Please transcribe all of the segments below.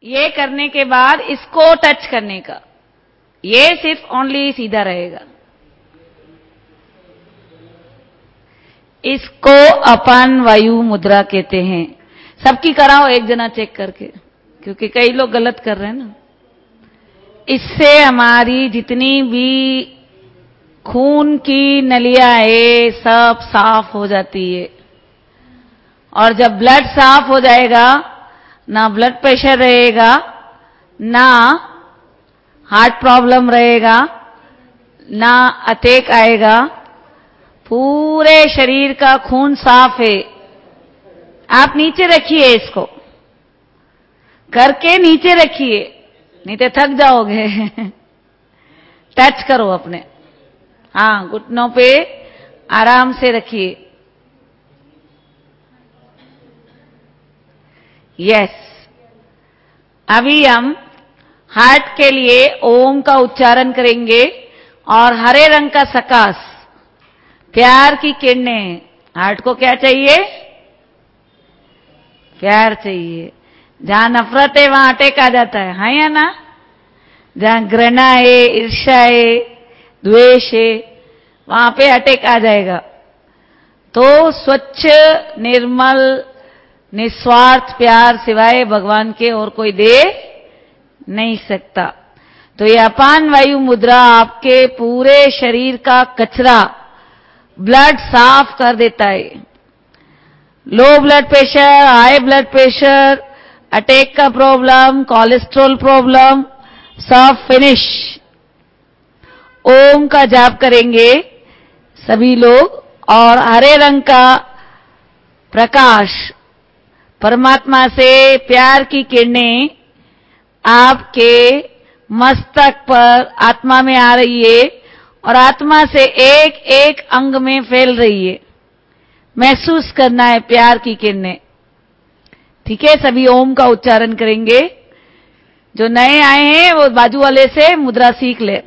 ये करने के बाद इसको टच करने का, ये सिर्फ ओनली सीधा रहेगा। इसको अपान वायु मुद्रा कहते हैं। सबकी कराओ एक जना चेक करके, क्योंकि कई लोग गलत कर रहे हैं ना। इससे हमारी जितनी भी खून की नलियां है सब साफ हो जाती है, और जब ब्लड साफ हो जाएगा, ना ब्लड प्रेशर रहेगा, ना हार्ट प्रॉब्लम रहेगा, ना अटैक आएगा। पूरे शरीर का खून साफ है। आप नीचे रखिए, इसको करके नीचे रखिए, नहीं तो थक जाओगे। टच करो अपने, हाँ, घुटनों पे आराम से रखिए। यस। अभी हम हार्ट के लिए ओम का उच्चारण करेंगे, और हरे रंग का सकाश प्यार की किरणें। हार्ट को क्या चाहिए? प्यार चाहिए। जहां नफरत है वहां अटैक आ जाता है या ना? जहां घृणा है, ईर्ष्या है, द्वेष है, वहां पे अटैक आ जाएगा। तो स्वच्छ, निर्मल, निस्वार्थ प्यार सिवाय भगवान के और कोई दे नहीं सकता। तो ये अपान वायु मुद्रा आपके पूरे शरीर का कचरा, ब्लड साफ कर देता है। Low blood pressure, high blood pressure, attack का प्रॉब्लम, कोलेस्ट्रॉल प्रॉब्लम, सब फिनिश। ओम का जाप करेंगे सभी लोग, और हरे रंग का प्रकाश, परमात्मा से प्यार की किरणें आपके मस्तक पर आत्मा में आ रही है, और आत्मा से एक एक अंग में फैल रही है। महसूस करना है प्यार की किरणें। ठीक है, सभी ओम का उच्चारण करेंगे। जो नए आए हैं वो बाजू वाले से मुद्रा सीख ले।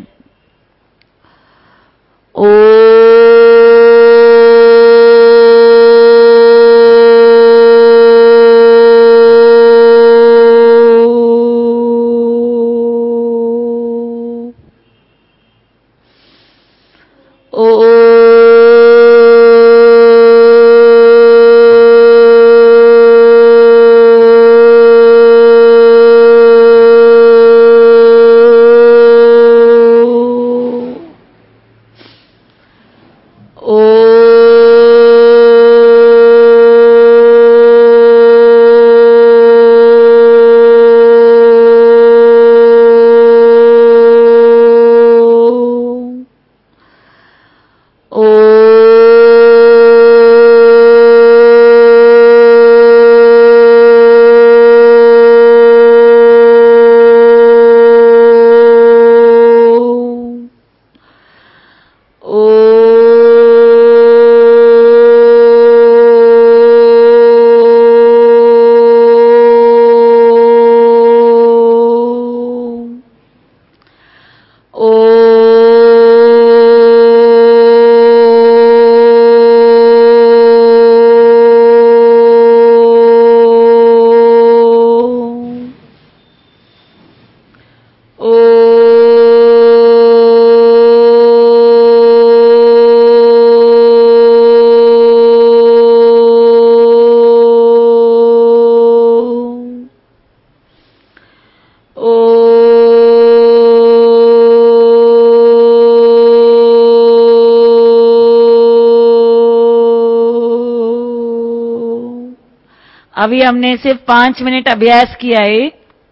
अभी हमने सिर्फ 5 मिनट अभ्यास किया है,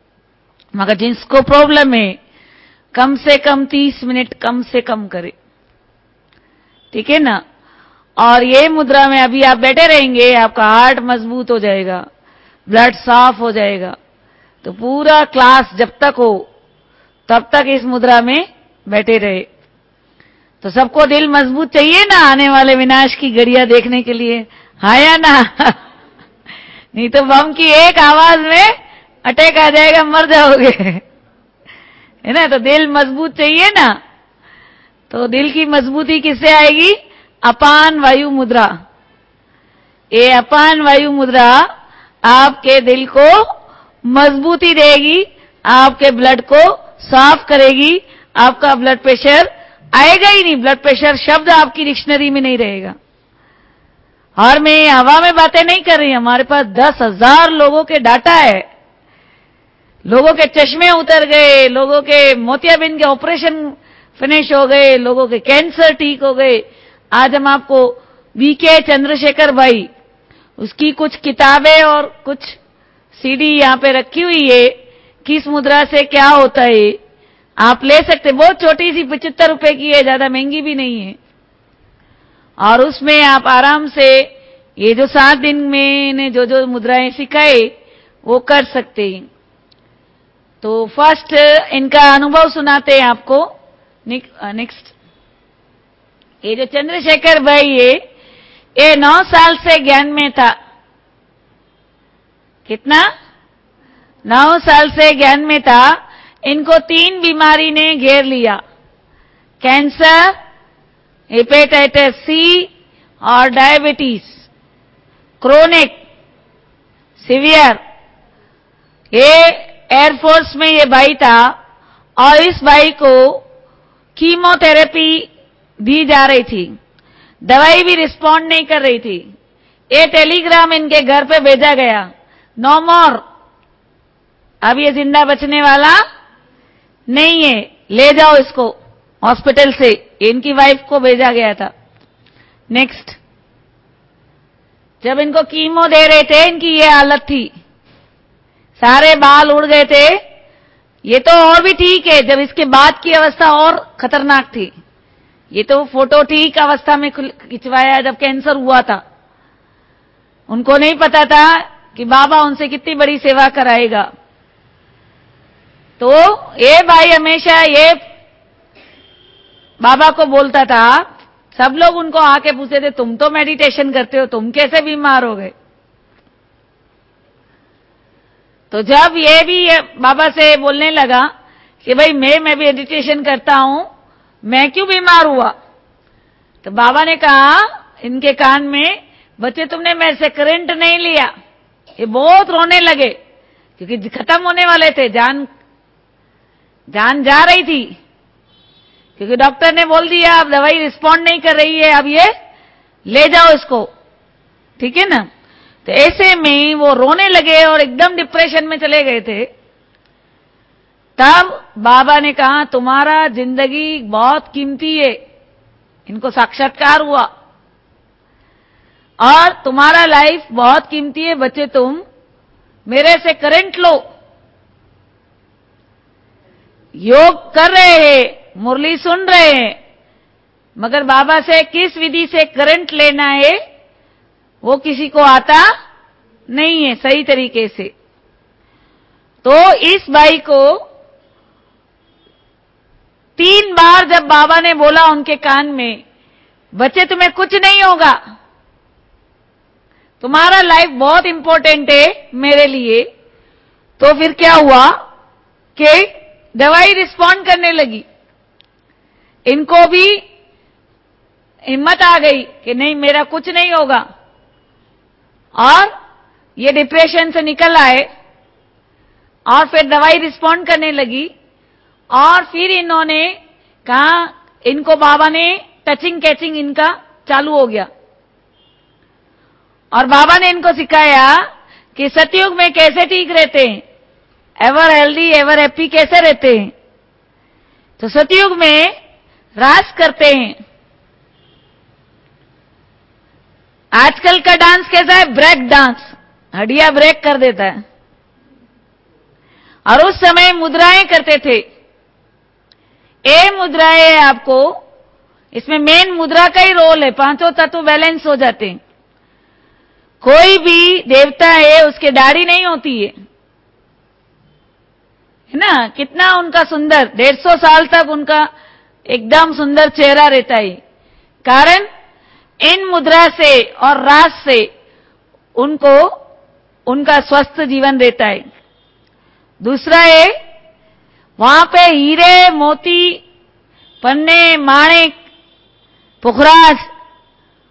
मगर जिसको प्रॉब्लम है कम से कम 30 मिनट कम से कम करे। ठीक है ना? और ये मुद्रा में अभी आप बैठे रहेंगे, आपका हार्ट मजबूत हो जाएगा, ब्लड साफ हो जाएगा। तो पूरा क्लास जब तक हो तब तक इस मुद्रा में बैठे रहे। तो सबको दिल मजबूत चाहिए ना आने वाले विनाश की घड़ियां देखने के लिए, हाँ या ना? नहीं तो बम की एक आवाज में अटैक आ जाएगा, मर जाओगे। है ना? तो दिल मजबूत चाहिए ना। तो दिल की मजबूती किससे आएगी? अपान वायु मुद्रा। ये अपान वायु मुद्रा आपके दिल को मजबूती देगी, आपके ब्लड को साफ करेगी, आपका ब्लड प्रेशर आएगा ही नहीं, ब्लड प्रेशर शब्द आपकी डिक्शनरी में नहीं रहेगा। और मैं हवा में बातें नहीं कर रही, हमारे पास 10,000 लोगों के डाटा है, लोगों के चश्मे उतर गए, लोगों के मोतियाबिंद के ऑपरेशन फिनिश हो गए, लोगों के कैंसर ठीक हो गए। आज हम आपको वीके चंद्रशेखर भाई, उसकी कुछ किताबें और कुछ सीडी यहाँ पे रखी हुई है, किस मुद्रा से क्या होता है, आप ले सकते। बहुत छोटी सी 75 रुपए की है, ज्यादा महंगी भी नहीं है। और उसमें आप आराम से ये जो 7 दिन में ने जो मुद्राएं सिखाए वो कर सकते हैं। तो फर्स्ट इनका अनुभव सुनाते हैं आपको। नेक्स्ट, ये जो चंद्रशेखर भाई है, ये 9 साल से ज्ञान में था। कितना? 9 साल से ज्ञान में था। इनको 3 बीमारी ने घेर लिया, कैंसर, हेपेटाइटिस सी और डायबिटीज, क्रोनिक, सीवियर। ये एयरफोर्स में ये भाई था और इस भाई को कीमोथेरेपी दी जा रही थी, दवाई भी रिस्पॉन्ड नहीं कर रही थी। ये टेलीग्राम इनके घर पे भेजा गया, नो मोर, अब ये जिंदा बचने वाला नहीं है, ले जाओ इसको हॉस्पिटल से। इनकी वाइफ को भेजा गया था। नेक्स्ट, जब इनको कीमो दे रहे थे, इनकी ये हालत थी, सारे बाल उड़ गए थे। ये तो और भी ठीक है, जब इसके बाद की अवस्था और खतरनाक थी। ये तो फोटो ठीक अवस्था में खिंचवाया जब कैंसर हुआ था। उनको नहीं पता था कि बाबा उनसे कितनी बड़ी सेवा कराएगा। तो ये भाई हमेशा ये बाबा को बोलता था, सब लोग उनको आके पूछते थे, तुम तो मेडिटेशन करते हो, तुम कैसे बीमार हो गए? तो जब ये भी बाबा से बोलने लगा कि भाई मैं मेडिटेशन करता हूं, मैं क्यों बीमार हुआ? तो बाबा ने कहा इनके कान में, बच्चे तुमने मेरे से करंट नहीं लिया। ये बहुत रोने लगे क्योंकि खत्म होने वाले थे, जान जा रही थी, क्योंकि डॉक्टर ने बोल दिया अब दवाई रिस्पॉन्ड नहीं कर रही है, अब ये ले जाओ इसको, ठीक है ना। तो ऐसे में वो रोने लगे और एकदम डिप्रेशन में चले गए थे। तब बाबा ने कहा तुम्हारा जिंदगी बहुत कीमती है, इनको साक्षात्कार हुआ, और तुम्हारा लाइफ बहुत कीमती है, बच्चे तुम मेरे से करंट लो। योग कर रहे हैं, मुरली सुन रहे हैं, मगर बाबा से किस विधि से करंट लेना है वो किसी को आता नहीं है सही तरीके से। तो इस भाई को 3 बार जब बाबा ने बोला उनके कान में, बच्चे तुम्हें कुछ नहीं होगा, तुम्हारा लाइफ बहुत इंपॉर्टेंट है मेरे लिए, तो फिर क्या हुआ कि दवाई रिस्पॉन्ड करने लगी। इनको भी हिम्मत आ गई कि नहीं मेरा कुछ नहीं होगा, और ये डिप्रेशन से निकल आए, और फिर दवाई रिस्पॉन्ड करने लगी। और फिर इन्होंने कहा, इनको बाबा ने टचिंग कैचिंग इनका चालू हो गया, और बाबा ने इनको सिखाया कि सतयुग में कैसे ठीक रहते हैं, एवर हेल्दी एवर हैप्पी कैसे रहते हैं। तो सतयुग में रास करते हैं। आजकल का डांस कैसा है? ब्रेक डांस, हड्डियां ब्रेक कर देता है। और उस समय मुद्राएं करते थे। ए मुद्राएं आपको, इसमें मेन मुद्रा का ही रोल है, 5 तत्व बैलेंस हो जाते हैं। कोई भी देवता है उसके दाढ़ी नहीं होती है ना, कितना उनका सुंदर, 150 साल तक उनका एकदम सुंदर चेहरा रहता है। कारण इन मुद्रा से और रास से उनको उनका स्वस्थ जीवन रहता है। दूसरा है, वहां पे हीरे मोती पन्ने माणिक पुखराज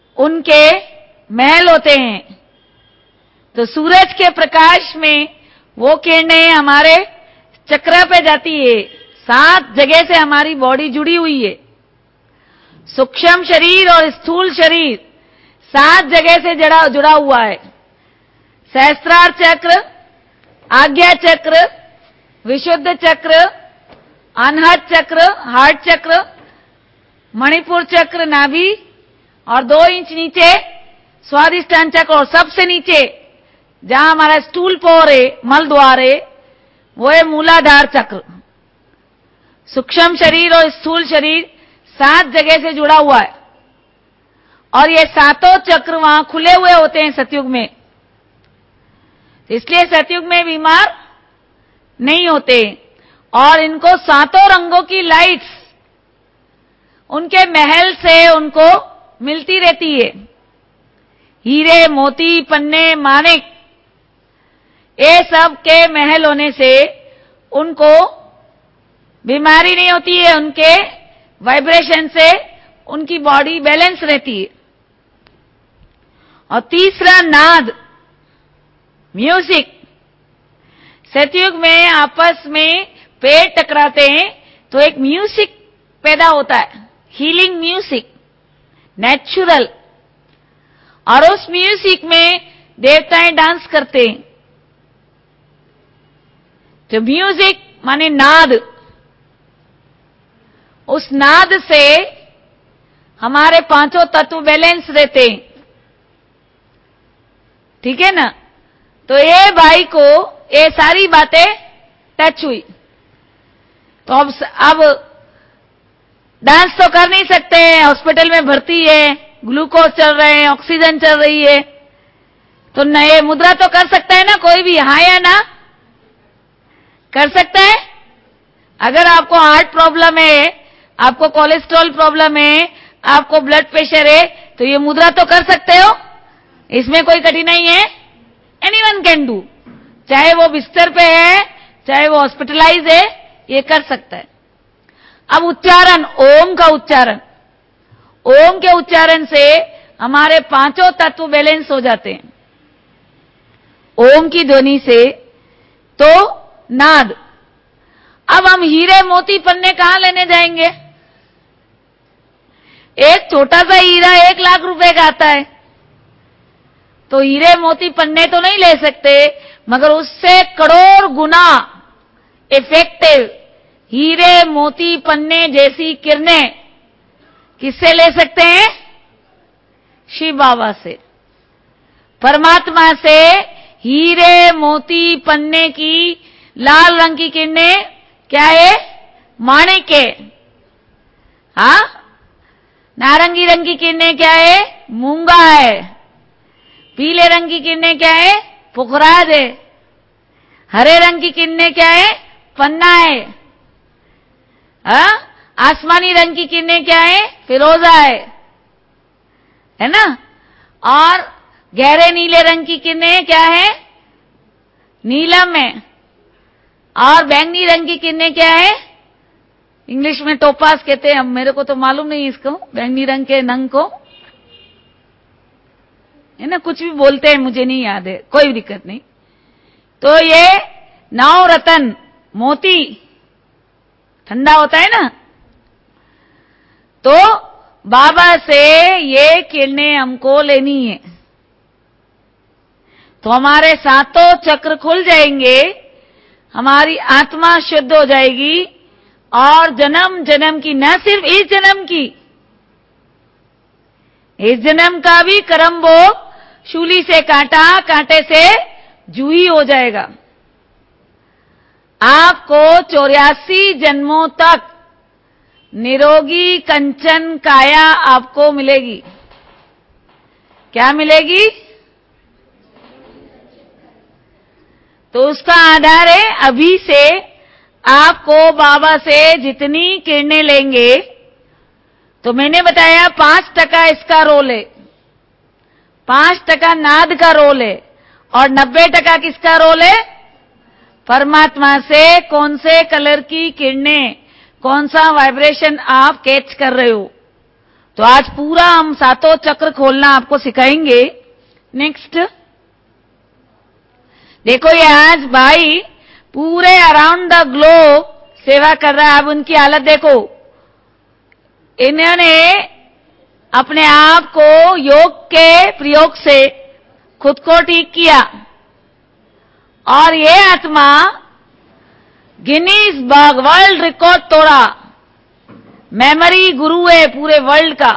उनके महल होते हैं। तो सूरज के प्रकाश में वो किरणें हमारे चक्र पे जाती है। 7 जगह से हमारी बॉडी जुड़ी हुई है। सूक्ष्म शरीर और स्थूल शरीर 7 जगह से जुड़ा हुआ है। सहस्त्रार चक्र, आज्ञा चक्र, विशुद्ध चक्र, अनहद चक्र, हार्ट चक्र, मणिपुर चक्र, नाभि, और 2 इंच नीचे स्वादिष्टान चक्र, और सबसे नीचे जहां हमारा स्टूल पोर है, मल द्वार है, वो है मूलाधार चक्र। सूक्ष्म शरीर और स्थूल शरीर 7 जगह से जुड़ा हुआ है, और ये 7 चक्र वहां खुले हुए होते हैं सतयुग में। इसलिए सतयुग में बीमार नहीं होते, और इनको 7 रंगों की लाइट्स उनके महल से उनको मिलती रहती है। हीरे, मोती, पन्ने, माणिक, ये सब के महल होने से उनको बीमारी नहीं होती है। उनके वाइब्रेशन से उनकी बॉडी बैलेंस रहती है। और तीसरा नाद, म्यूजिक। सतयुग में आपस में पेड़ टकराते हैं तो एक म्यूजिक पैदा होता है, हीलिंग म्यूजिक, नेचुरल। और उस म्यूजिक में देवताएं डांस करते हैं। तो म्यूजिक माने नाद, उस नाद से हमारे 5 तत्व बैलेंस रहते हैं। ठीक है ना? तो ये भाई को ये सारी बातें टच हुई। तो अब डांस तो कर नहीं सकते हैं, हॉस्पिटल में भर्ती है, ग्लूकोज चल रहे हैं, ऑक्सीजन चल रही है, तो नए मुद्रा तो कर सकता है ना कोई भी, हाँ या ना? कर सकता है। अगर आपको हार्ट प्रॉब्लम है, आपको कोलेस्ट्रॉल प्रॉब्लम है, आपको ब्लड प्रेशर है, तो ये मुद्रा तो कर सकते हो, इसमें कोई कठिनाई है? Anyone can do. चाहे वो बिस्तर पे है, चाहे वो हॉस्पिटलाइज है, ये कर सकता है। अब उच्चारण, ओम का उच्चारण, ओम के उच्चारण से हमारे 5 तत्व बैलेंस हो जाते हैं। ओम की ध्वनि से तो नाद। अब हम हीरे, मोती, पन्ने कहां लेने जाएंगे? एक छोटा सा हीरा 1 लाख रुपए का आता है, तो हीरे, मोती, पन्ने तो नहीं ले सकते, मगर उससे करोड़ गुना इफेक्टिव हीरे, मोती, पन्ने जैसी किरणें किससे ले सकते हैं? शिव बाबा से, परमात्मा से। हीरे, मोती, पन्ने की लाल रंग की किरणें क्या है? माणिक है। हाँ, नारंगी रंग की किरणें क्या है? मूंगा है। पीले रंग की किरणें क्या है? पुखराज है। हरे रंग की किरणें क्या है? पन्ना है। हाँ, आसमानी रंग की किरणें क्या है? फिरोजा है ना? और गहरे नीले रंग की किरणें क्या है? नीलम है। और बैंगनी रंग की किरणें क्या है? इंग्लिश में टोपास कहते हैं, अब मेरे को तो मालूम नहीं इसको, बैंगनी रंग के नंग को, है ना? कुछ भी बोलते हैं, मुझे नहीं याद है, कोई दिक्कत नहीं। तो ये 9 रतन, मोती ठंडा होता है ना, तो बाबा से ये किरणें हमको लेनी है, तो हमारे 7 चक्र खुल जाएंगे, हमारी आत्मा शुद्ध हो जाएगी, और जन्म जन्म की, न सिर्फ इस जन्म की, इस जन्म का भी कर्म वो शूली से काटा, कांटे से जूही हो जाएगा। आपको 84 जन्मों तक निरोगी कंचन काया आपको मिलेगी। क्या मिलेगी? तो उसका आधार है अभी से आपको बाबा से जितनी किरणें लेंगे, तो मैंने बताया 5% इसका रोल है, 5% नाद का रोल है, और 90% किसका रोल है? परमात्मा से कौन से कलर की किरणें, कौन सा वाइब्रेशन आप कैच कर रहे हो। तो आज पूरा हम 7 चक्र खोलना आपको सिखाएंगे। नेक्स्ट, देखो ये आज भाई पूरे अराउंड द ग्लोब सेवा कर रहा है। अब उनकी हालत देखो, इन्होंने अपने आप को योग के प्रयोग से खुद को ठीक किया और ये आत्मा गिनीज वर्ल्ड रिकॉर्ड तोड़ा। मेमोरी गुरु है पूरे वर्ल्ड का।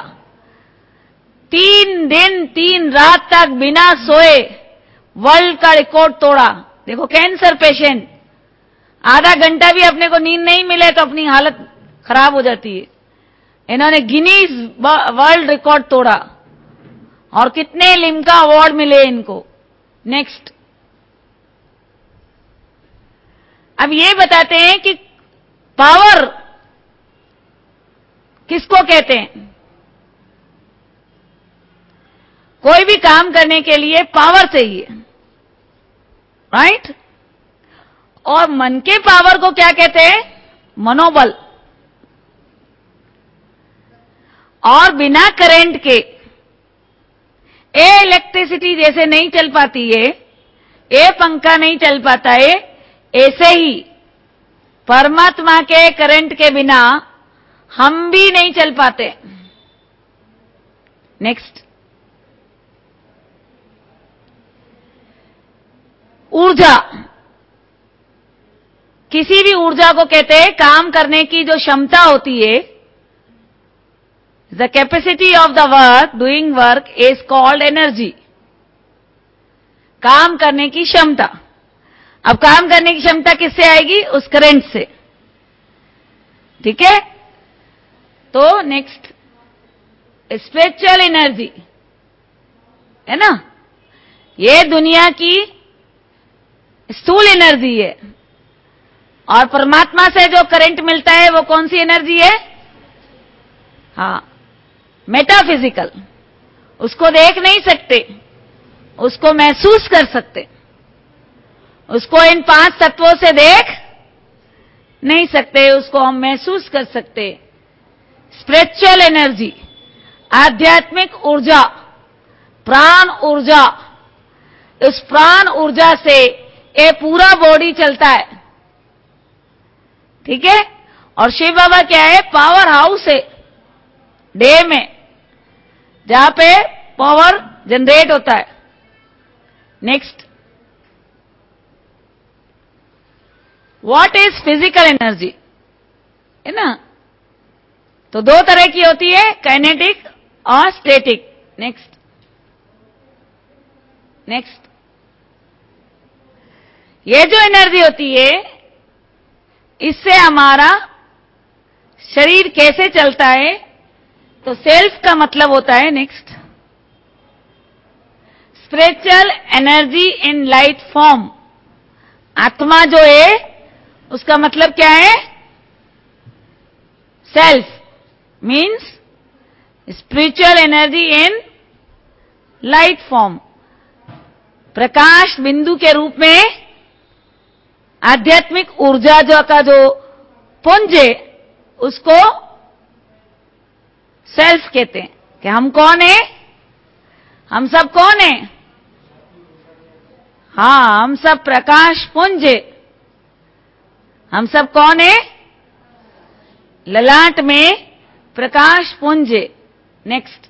3 दिन 3 रात तक बिना सोए वर्ल्ड का रिकॉर्ड तोड़ा। देखो कैंसर पेशेंट, आधा घंटा भी अपने को नींद नहीं मिले तो अपनी हालत खराब हो जाती है। इन्होंने गिनीज वर्ल्ड रिकॉर्ड तोड़ा और कितने लिम्का अवार्ड मिले इनको। नेक्स्ट, अब ये बताते हैं कि पावर किसको कहते हैं। कोई भी काम करने के लिए पावर चाहिए, राइट? और मन के पावर को क्या कहते हैं? मनोबल। और बिना करंट के इलेक्ट्रिसिटी जैसे नहीं चल पाती है, ये पंखा नहीं चल पाता है, ऐसे ही परमात्मा के करंट के बिना हम भी नहीं चल पाते। नेक्स्ट, ऊर्जा। किसी भी ऊर्जा को कहते हैं काम करने की जो क्षमता होती है। The capacity of the work, doing work is called energy. काम करने की क्षमता। अब काम करने की क्षमता किससे आएगी? उस करंट से। ठीक है? तो नेक्स्ट, स्पिरिचुअल एनर्जी है ना, ये दुनिया की स्थूल एनर्जी है और परमात्मा से जो करंट मिलता है वो कौन सी एनर्जी है? हाँ, मेटाफिजिकल। उसको देख नहीं सकते, उसको महसूस कर सकते। उसको इन 5 तत्वों से देख नहीं सकते, उसको हम महसूस कर सकते। स्पिरिचुअल एनर्जी, आध्यात्मिक ऊर्जा, प्राण ऊर्जा। इस प्राण ऊर्जा से ये पूरा बॉडी चलता है। ठीक है? और शिव बाबा क्या है? पावर हाउस है डे में, जहां पे पावर जनरेट होता है। Next, what is physical energy? है ना, तो 2 तरह की होती है, काइनेटिक और स्टैटिक। नेक्स्ट, नेक्स्ट, ये जो एनर्जी होती है इससे हमारा शरीर कैसे चलता है? तो सेल्फ का मतलब होता है, next, spiritual energy in light form. आत्मा जो है उसका मतलब क्या है? Self means spiritual energy in light form. प्रकाश बिंदु के रूप में आध्यात्मिक ऊर्जा जो का जो पुंज है उसको सेल्फ कहते हैं। कि हम कौन है? हम सब कौन है? हाँ, हम सब प्रकाश पुंज है। हम सब कौन है? ललाट में प्रकाश पुंज है। नेक्स्ट,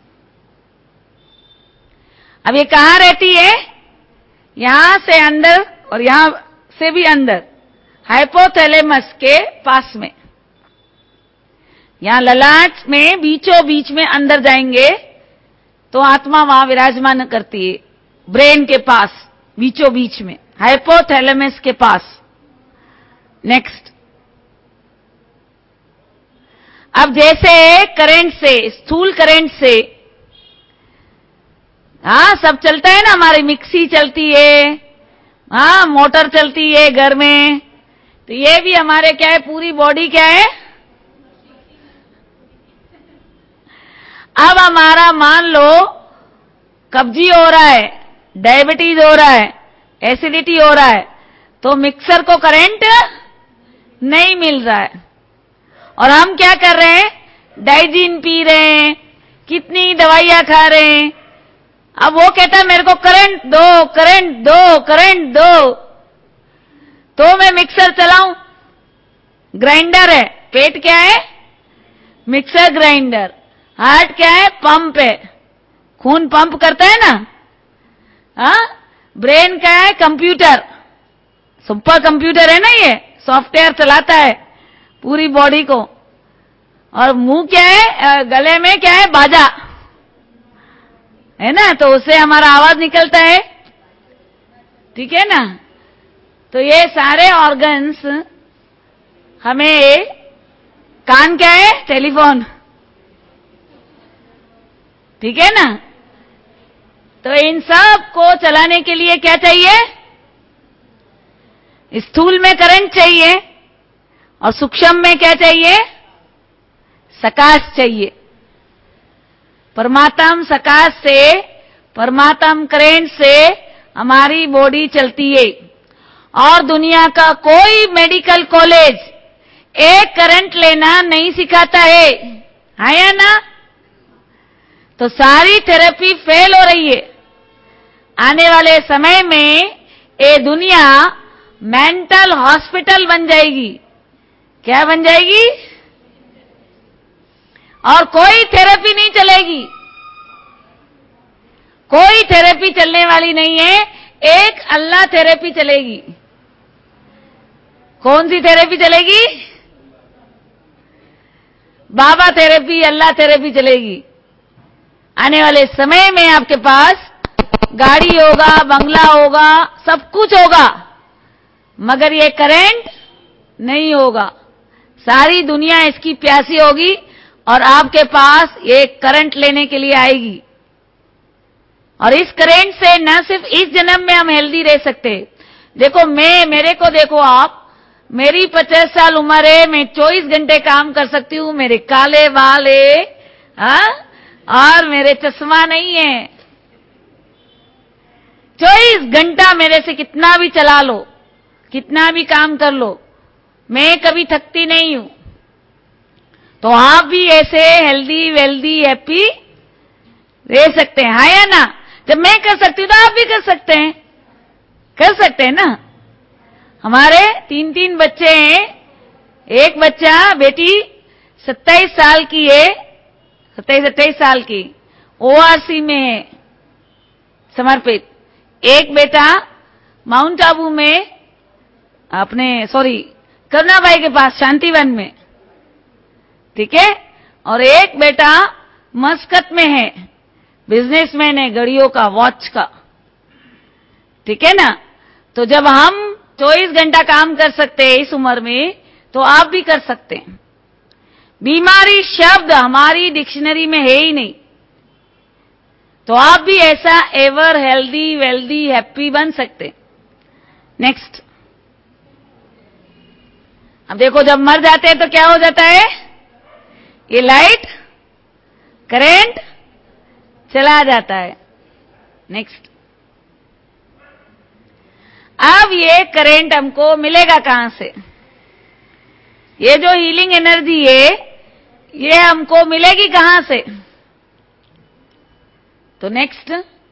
अब ये कहां रहती है? यहां से अंदर और यहां से भी अंदर, हाइपोथैलेमस के पास में। यहां ललाट में बीचों बीच में अंदर जाएंगे तो आत्मा वहां विराजमान करती है, ब्रेन के पास बीचों बीच में, हाइपोथैलेमस के पास। नेक्स्ट, अब जैसे करंट से, स्थूल करंट से, हाँ सब चलता है ना, हमारी मिक्सी चलती है, हाँ मोटर चलती है घर में, तो ये भी हमारे क्या है? पूरी बॉडी क्या है? अब हमारा मान लो कब्जी हो रहा है, डायबिटीज हो रहा है, एसिडिटी हो रहा है, तो मिक्सर को करंट नहीं मिल रहा है और हम क्या कर रहे हैं? डाइजीन पी रहे हैं, कितनी दवाइयां खा रहे हैं। अब वो कहता है मेरे को करंट दो, करंट दो, करंट दो। तो मैं मिक्सर चलाऊं? ग्राइंडर है। पेट क्या है? Mixer grinder. हार्ट क्या है? पंप है, खून पंप करता है ना। हाँ, ब्रेन क्या है? कंप्यूटर, सुपर कंप्यूटर है ना, ये सॉफ्टवेयर चलाता है पूरी बॉडी को। और मुंह क्या है? गले में क्या है? बाजा है ना, तो उससे हमारा आवाज निकलता है, ठीक है ना। तो ये सारे ऑर्गन्स हमें, कान क्या है? टेलीफोन, ठीक है ना। तो इन सब को चलाने के लिए क्या चाहिए? स्थूल में करंट चाहिए और सूक्ष्म में क्या चाहिए? सकाश चाहिए। परमात्म सकाश से, परमात्म करंट से हमारी बॉडी चलती है। और दुनिया का कोई मेडिकल कॉलेज एक करंट लेना नहीं सिखाता है या ना। तो सारी थेरेपी फेल हो रही है। आने वाले समय में ये दुनिया मेंटल हॉस्पिटल बन जाएगी। क्या बन जाएगी? और कोई थेरेपी नहीं चलेगी, कोई थेरेपी चलने वाली नहीं है, एक अल्लाह थेरेपी चलेगी। कौन सी थेरेपी चलेगी? बाबा थेरेपी, अल्लाह थेरेपी चलेगी। आने वाले समय में आपके पास गाड़ी होगा, बंगला होगा, सब कुछ होगा, मगर ये करंट नहीं होगा। सारी दुनिया इसकी प्यासी होगी और आपके पास ये करंट लेने के लिए आएगी। और इस करंट से न सिर्फ इस जन्म में हम हेल्दी रह सकते। देखो, मेरे को देखो आप, मेरी 50 साल उम्र है, मैं 24 घंटे काम कर सकती हूं, मेरे काले बाल है, हाँ, और मेरे चश्मा नहीं है। 24 घंटा मेरे से कितना भी चला लो, कितना भी काम कर लो, मैं कभी थकती नहीं हूं। तो आप भी ऐसे हेल्दी वेल्दी हैप्पी रह सकते हैं, हाँ या ना। जब मैं कर सकती हूं तो आप भी कर सकते हैं, कर सकते हैं ना। हमारे 3 बच्चे हैं। एक बच्चा, बेटी 27 साल की है, 27-28 साल की, ओआरसी में है समर्पित। एक बेटा माउंट आबू में, अपने करुणाबाई के पास शांतिवन में, ठीक है। और एक बेटा मस्कत में है, बिजनेसमैन है, घड़ियों का, वॉच का, ठीक है ना। तो जब हम 24 घंटा काम कर सकते हैं इस उम्र में, तो आप भी कर सकते हैं। बीमारी शब्द हमारी डिक्शनरी में है ही नहीं, तो आप भी ऐसा एवर हेल्दी वेल्दी हैप्पी बन सकते। नेक्स्ट, अब देखो, जब मर जाते हैं तो क्या हो जाता है? ये लाइट करंट चला जाता है। नेक्स्ट, अब ये करंट हमको मिलेगा कहां से? ये जो हीलिंग एनर्जी है, ये हमको मिलेगी कहां से? तो नेक्स्ट,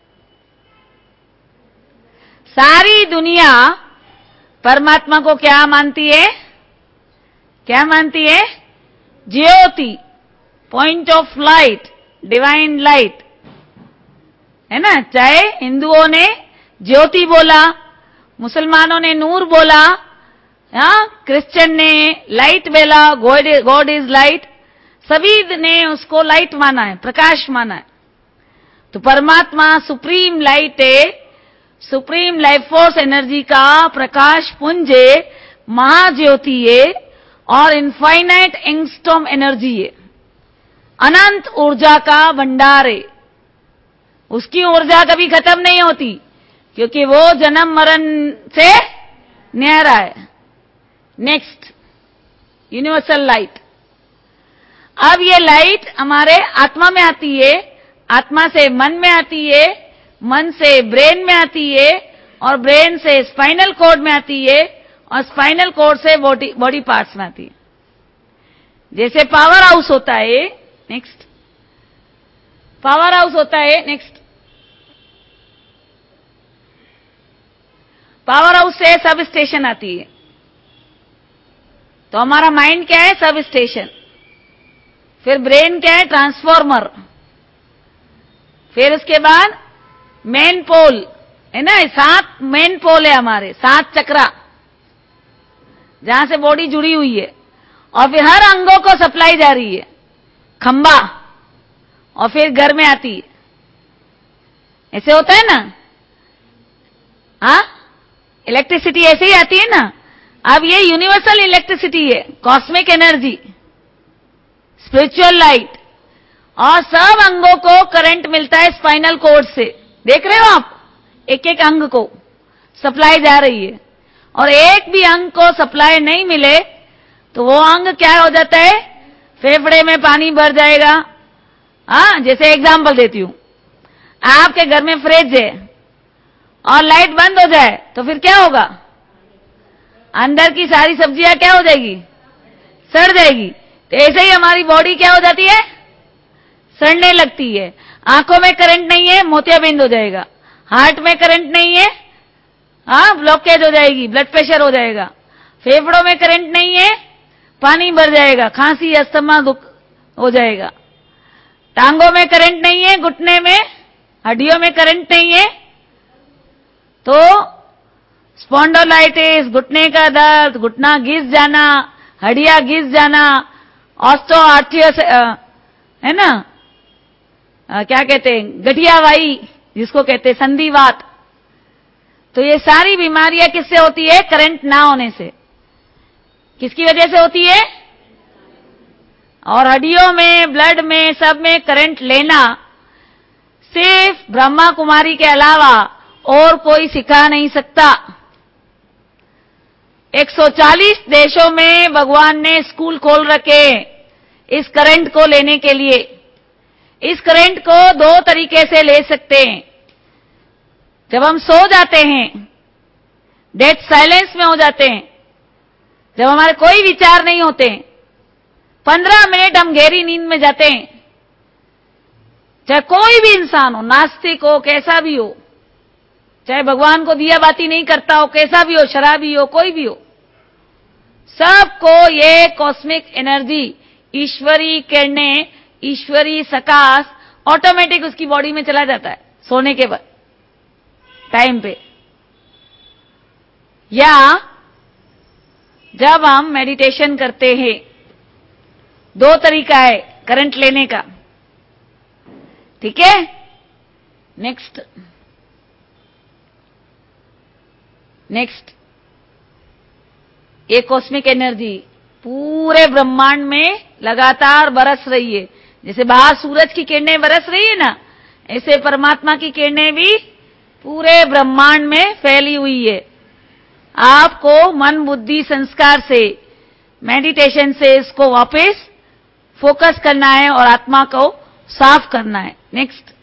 सारी दुनिया परमात्मा को क्या मानती है? क्या मानती है? ज्योति, point of light, divine light, है ना। चाहे हिंदुओं ने ज्योति बोला, मुसलमानों ने नूर बोला, क्रिश्चियन ने लाइट बोला, गॉड इज लाइट, सभी ने उसको लाइट माना है, प्रकाश माना है। तो परमात्मा सुप्रीम लाइट है, सुप्रीम लाइफ फोर्स एनर्जी का प्रकाश पुंज है, महाज्योति है और इनफाइनाइट एंगस्ट्रॉम एनर्जी है, अनंत ऊर्जा का भंडार है। उसकी ऊर्जा कभी खत्म नहीं होती, क्योंकि वो जन्म मरण से न्यारा है। Next, universal light. अब ये लाइट हमारे आत्मा में आती है, आत्मा से मन में आती है, मन से ब्रेन में आती है, और ब्रेन से स्पाइनल कॉर्ड में आती है, और स्पाइनल कॉर्ड से बॉडी पार्ट्स में आती है। जैसे पावर हाउस होता है, नेक्स्ट, पावर हाउस होता है, नेक्स्ट, पावर हाउस से सब स्टेशन आती है। तो हमारा माइंड क्या है? Sub station. फिर ब्रेन क्या है? ट्रांसफॉर्मर। फिर उसके बाद मेन पोल है ना, 7 मेन पोल है हमारे, 7 चक्रा जहां से बॉडी जुड़ी हुई है, और फिर हर अंगों को सप्लाई जा रही है, खंबा, और फिर घर में आती है। ऐसे होता है ना, हाँ, इलेक्ट्रिसिटी ऐसे ही आती है ना। अब ये यूनिवर्सल इलेक्ट्रिसिटी है, कॉस्मिक एनर्जी, स्पिरिचुअल लाइट, और सब अंगों को करंट मिलता है स्पाइनल कोर्ड से। देख रहे हो आप, एक एक अंग को सप्लाई जा रही है, और एक भी अंग को सप्लाई नहीं मिले तो वो अंग क्या हो जाता है? फेफड़े में पानी भर जाएगा। हाँ, जैसे एग्जांपल देती हूं, आपके घर में फ्रिज है और लाइट बंद हो जाए तो फिर क्या होगा? अंदर की सारी सब्जियां क्या हो जाएगी? सड़ जाएगी। तो ऐसे ही हमारी बॉडी क्या हो जाती है? सड़ने लगती है। आंखों में करंट नहीं है, मोतियाबिंद हो जाएगा। हार्ट में करंट नहीं है, हाँ, ब्लॉकेज हो जाएगी, ब्लड प्रेशर हो जाएगा। फेफड़ों में करंट नहीं है, पानी भर जाएगा, खांसी, अस्थमा हो जाएगा। टांगों में करंट नहीं है, घुटने में, हड्डियों में करंट नहीं है तो स्पॉन्डोलाइटिस, घुटने का दर्द, घुटना घिस जाना, हड्डियां घिस जाना, ऑस्टियोआर्थराइटिस है ना, क्या कहते हैं, गठियावाई जिसको कहते हैं, संधिवात। तो ये सारी बीमारियां किससे होती है? करंट ना होने से। किसकी वजह से होती है? और हड्डियों में, ब्लड में, सब में करंट लेना सिर्फ ब्रह्मा कुमारी के अलावा और कोई सिखा नहीं सकता। 140 देशों में भगवान ने स्कूल खोल रखे इस करंट को लेने के लिए। इस करंट को 2 तरीके से ले सकते हैं। जब हम सो जाते हैं, डेड साइलेंस में हो जाते हैं, जब हमारे कोई विचार नहीं होते, 15 मिनट हम गहरी नींद में जाते हैं, चाहे कोई भी इंसान हो, नास्तिक हो, कैसा भी हो, चाहे भगवान को दिया बाती नहीं करता हो, कैसा भी हो, शराबी हो, कोई भी हो, सबको ये कॉस्मिक एनर्जी, ईश्वरी किरणें, ईश्वरी सकाश ऑटोमेटिक उसकी बॉडी में चला जाता है सोने के बाद टाइम पे। या जब हम मेडिटेशन करते हैं, 2 तरीका है करंट लेने का, ठीक है। नेक्स्ट ये कॉस्मिक एनर्जी पूरे ब्रह्मांड में लगातार बरस रही है। जैसे बाहर सूरज की किरणें बरस रही है ना, ऐसे परमात्मा की किरणें भी पूरे ब्रह्मांड में फैली हुई है। आपको मन, बुद्धि, संस्कार से, मेडिटेशन से इसको वापस फोकस करना है और आत्मा को साफ करना है। नेक्स्ट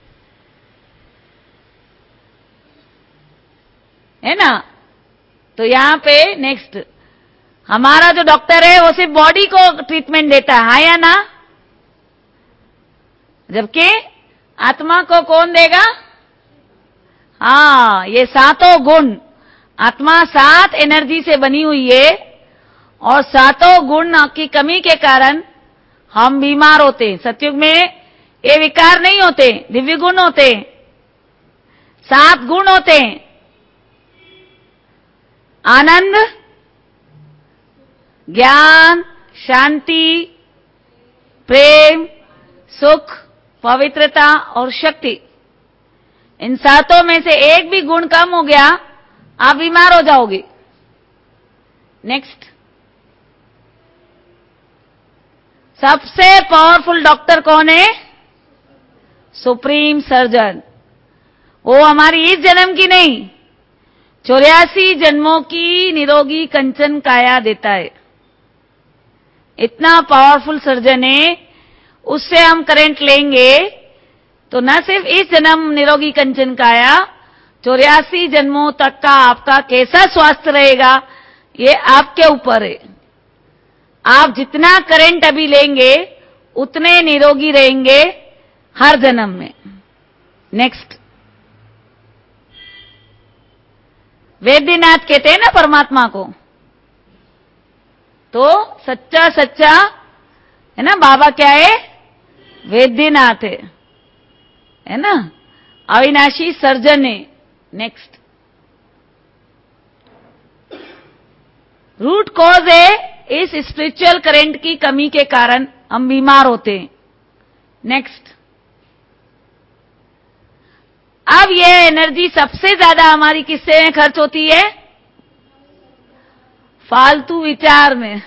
है ना। तो यहां पे नेक्स्ट, हमारा जो डॉक्टर है वो सिर्फ बॉडी को ट्रीटमेंट देता है, हाँ या ना? जबकि आत्मा को कौन देगा? हाँ, ये 7 गुण, आत्मा 7 एनर्जी से बनी हुई है, और 7 गुण की कमी के कारण हम बीमार होते हैं। सतयुग में ये विकार नहीं होते, दिव्य गुण होते, 7 गुण होते हैं। आनंद, ज्ञान, शांति, प्रेम, सुख, पवित्रता और शक्ति। इन 7 में से एक भी गुण कम हो गया, आप बीमार हो जाओगे। नेक्स्ट, सबसे पावरफुल डॉक्टर कौन है? Supreme surgeon. वो हमारी इस जन्म की नहीं, 84 जन्मों की निरोगी कंचन काया देता है। इतना पावरफुल सर्जन है, उससे हम करंट लेंगे तो न सिर्फ इस जन्म निरोगी कंचन काया, 84 जन्मों तक का आपका कैसा स्वास्थ्य रहेगा ये आपके ऊपर है। आप जितना करंट अभी लेंगे उतने निरोगी रहेंगे हर जन्म में। नेक्स्ट, वैद्यनाथ कहते हैं ना परमात्मा को, तो सच्चा सच्चा है ना बाबा क्या है? वैद्यनाथ है ना, अविनाशी सर्जन है। नेक्स्ट, रूट कॉज है इस स्पिरिचुअल करंट की कमी के कारण हम बीमार होते हैं। नेक्स्ट, अब ये एनर्जी सबसे ज्यादा हमारी किससे में खर्च होती है? फालतू विचार में।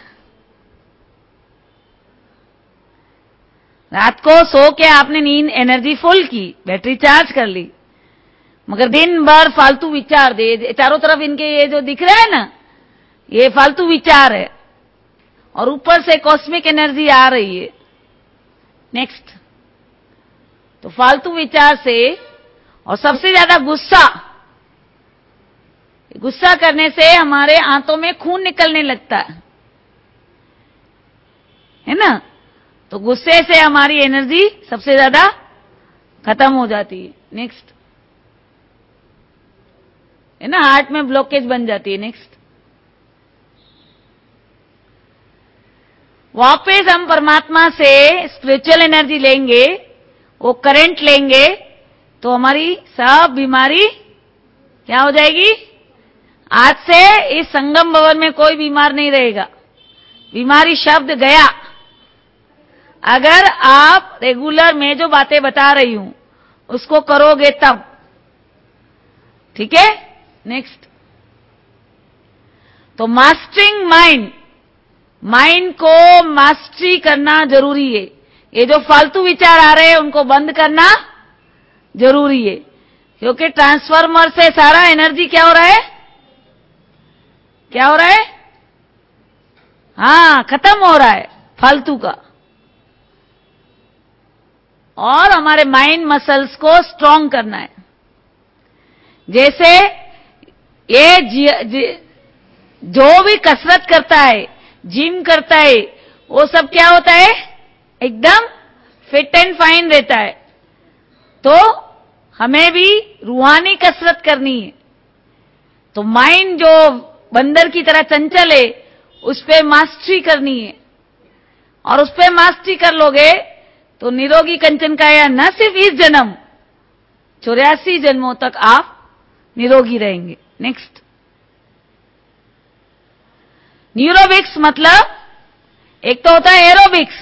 रात को सो के आपने नींद एनर्जी फुल की, बैटरी चार्ज कर ली, मगर दिन भर फालतू विचार दे चारों तरफ इनके, ये जो दिख रहा है ना, ये फालतू विचार है, और ऊपर से कॉस्मिक एनर्जी आ रही है। नेक्स्ट, तो फालतू विचार से, और सबसे ज्यादा गुस्सा, गुस्सा करने से हमारे आंतों में खून निकलने लगता है ना, तो गुस्से से हमारी एनर्जी सबसे ज्यादा खत्म हो जाती है। नेक्स्ट, है ना, हार्ट में ब्लॉकेज बन जाती है। नेक्स्ट, वापस हम परमात्मा से स्पिरिचुअल एनर्जी लेंगे, वो करंट लेंगे, तो हमारी सब बीमारी क्या हो जाएगी? आज से इस संगम भवन में कोई बीमार नहीं रहेगा। बीमारी शब्द गया। अगर आप रेगुलर में जो बातें बता रही हूं उसको करोगे तब, ठीक है। नेक्स्ट, तो मास्टरिंग माइंड, माइंड को मास्टरी करना जरूरी है। ये जो फालतू विचार आ रहे हैं उनको बंद करना जरूरी है, क्योंकि ट्रांसफार्मर से सारा एनर्जी क्या हो रहा है? क्या हो रहा है? हाँ, खत्म हो रहा है फालतू का। और हमारे माइंड मसल्स को स्ट्रांग करना है। जैसे ये जो भी कसरत करता है, जिम करता है, वो सब क्या होता है? एकदम फिट एंड फाइन रहता है। तो हमें भी रूहानी कसरत करनी है। तो माइंड जो बंदर की तरह चंचल है, उस पे मास्टरी करनी है, और उस पे मास्टरी कर लोगे तो निरोगी कंचन काया न सिर्फ इस जन्म, 84 जन्मों तक आप निरोगी रहेंगे। नेक्स्ट, न्यूरोबिक्स मतलब एक तो होता है एरोबिक्स,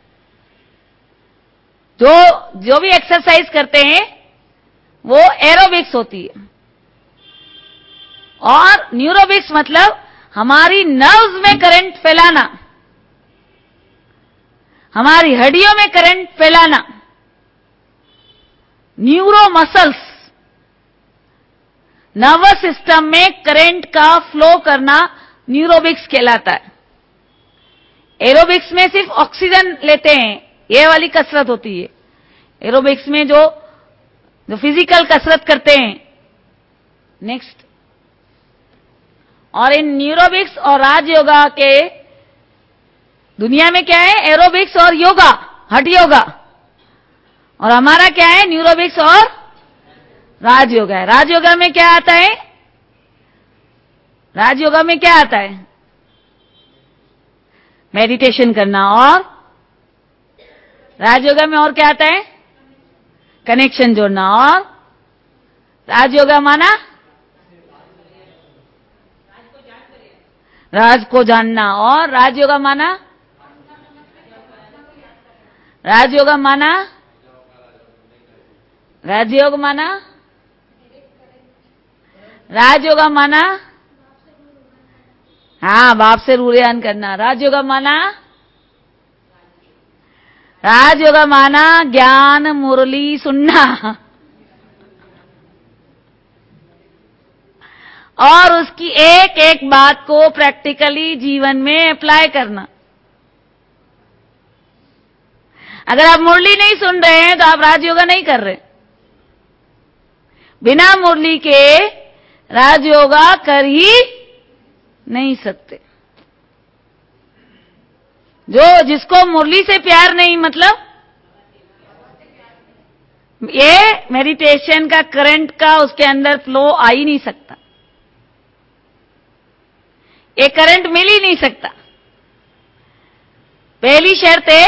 जो भी एक्सरसाइज करते हैं वो एरोबिक्स होती है, और न्यूरोबिक्स मतलब हमारी नर्व्स में करंट फैलाना, हमारी हड्डियों में करंट फैलाना। न्यूरो मसल्स, नर्वस सिस्टम में करंट का फ्लो करना न्यूरोबिक्स कहलाता है। एरोबिक्स में सिर्फ ऑक्सीजन लेते हैं, ये वाली कसरत होती है। एरोबिक्स में जो फिजिकल कसरत करते हैं। नेक्स्ट, और इन न्यूरोबिक्स और राज योगा के दुनिया में क्या है? एरोबिक्स और योगा, हठ योगा, और हमारा क्या है? न्यूरोबिक्स और राज योगा है। राज योगा में क्या आता है? राज योगा में क्या आता है? मेडिटेशन करना। और राज योगा में और क्या आता है? कनेक्शन जोड़ना। और राज योगा माना राज को जानना। और राज योगा माना, राजयोग माना, राजयोग माना, राजयोग माना, हाँ, बाप से रूढ़ियान करना। राजयोग माना, राजयोग माना ज्ञान मुरली सुनना, और उसकी एक एक बात को प्रैक्टिकली जीवन में अप्लाई करना। अगर आप मुरली नहीं सुन रहे हैं तो आप राजयोगा नहीं कर रहे। बिना मुरली के राजयोगा कर ही नहीं सकते। जिसको मुरली से प्यार नहीं, मतलब ये मेडिटेशन का करंट का उसके अंदर फ्लो आ ही नहीं सकता। ये करंट मिल ही नहीं सकता। पहली शर्त है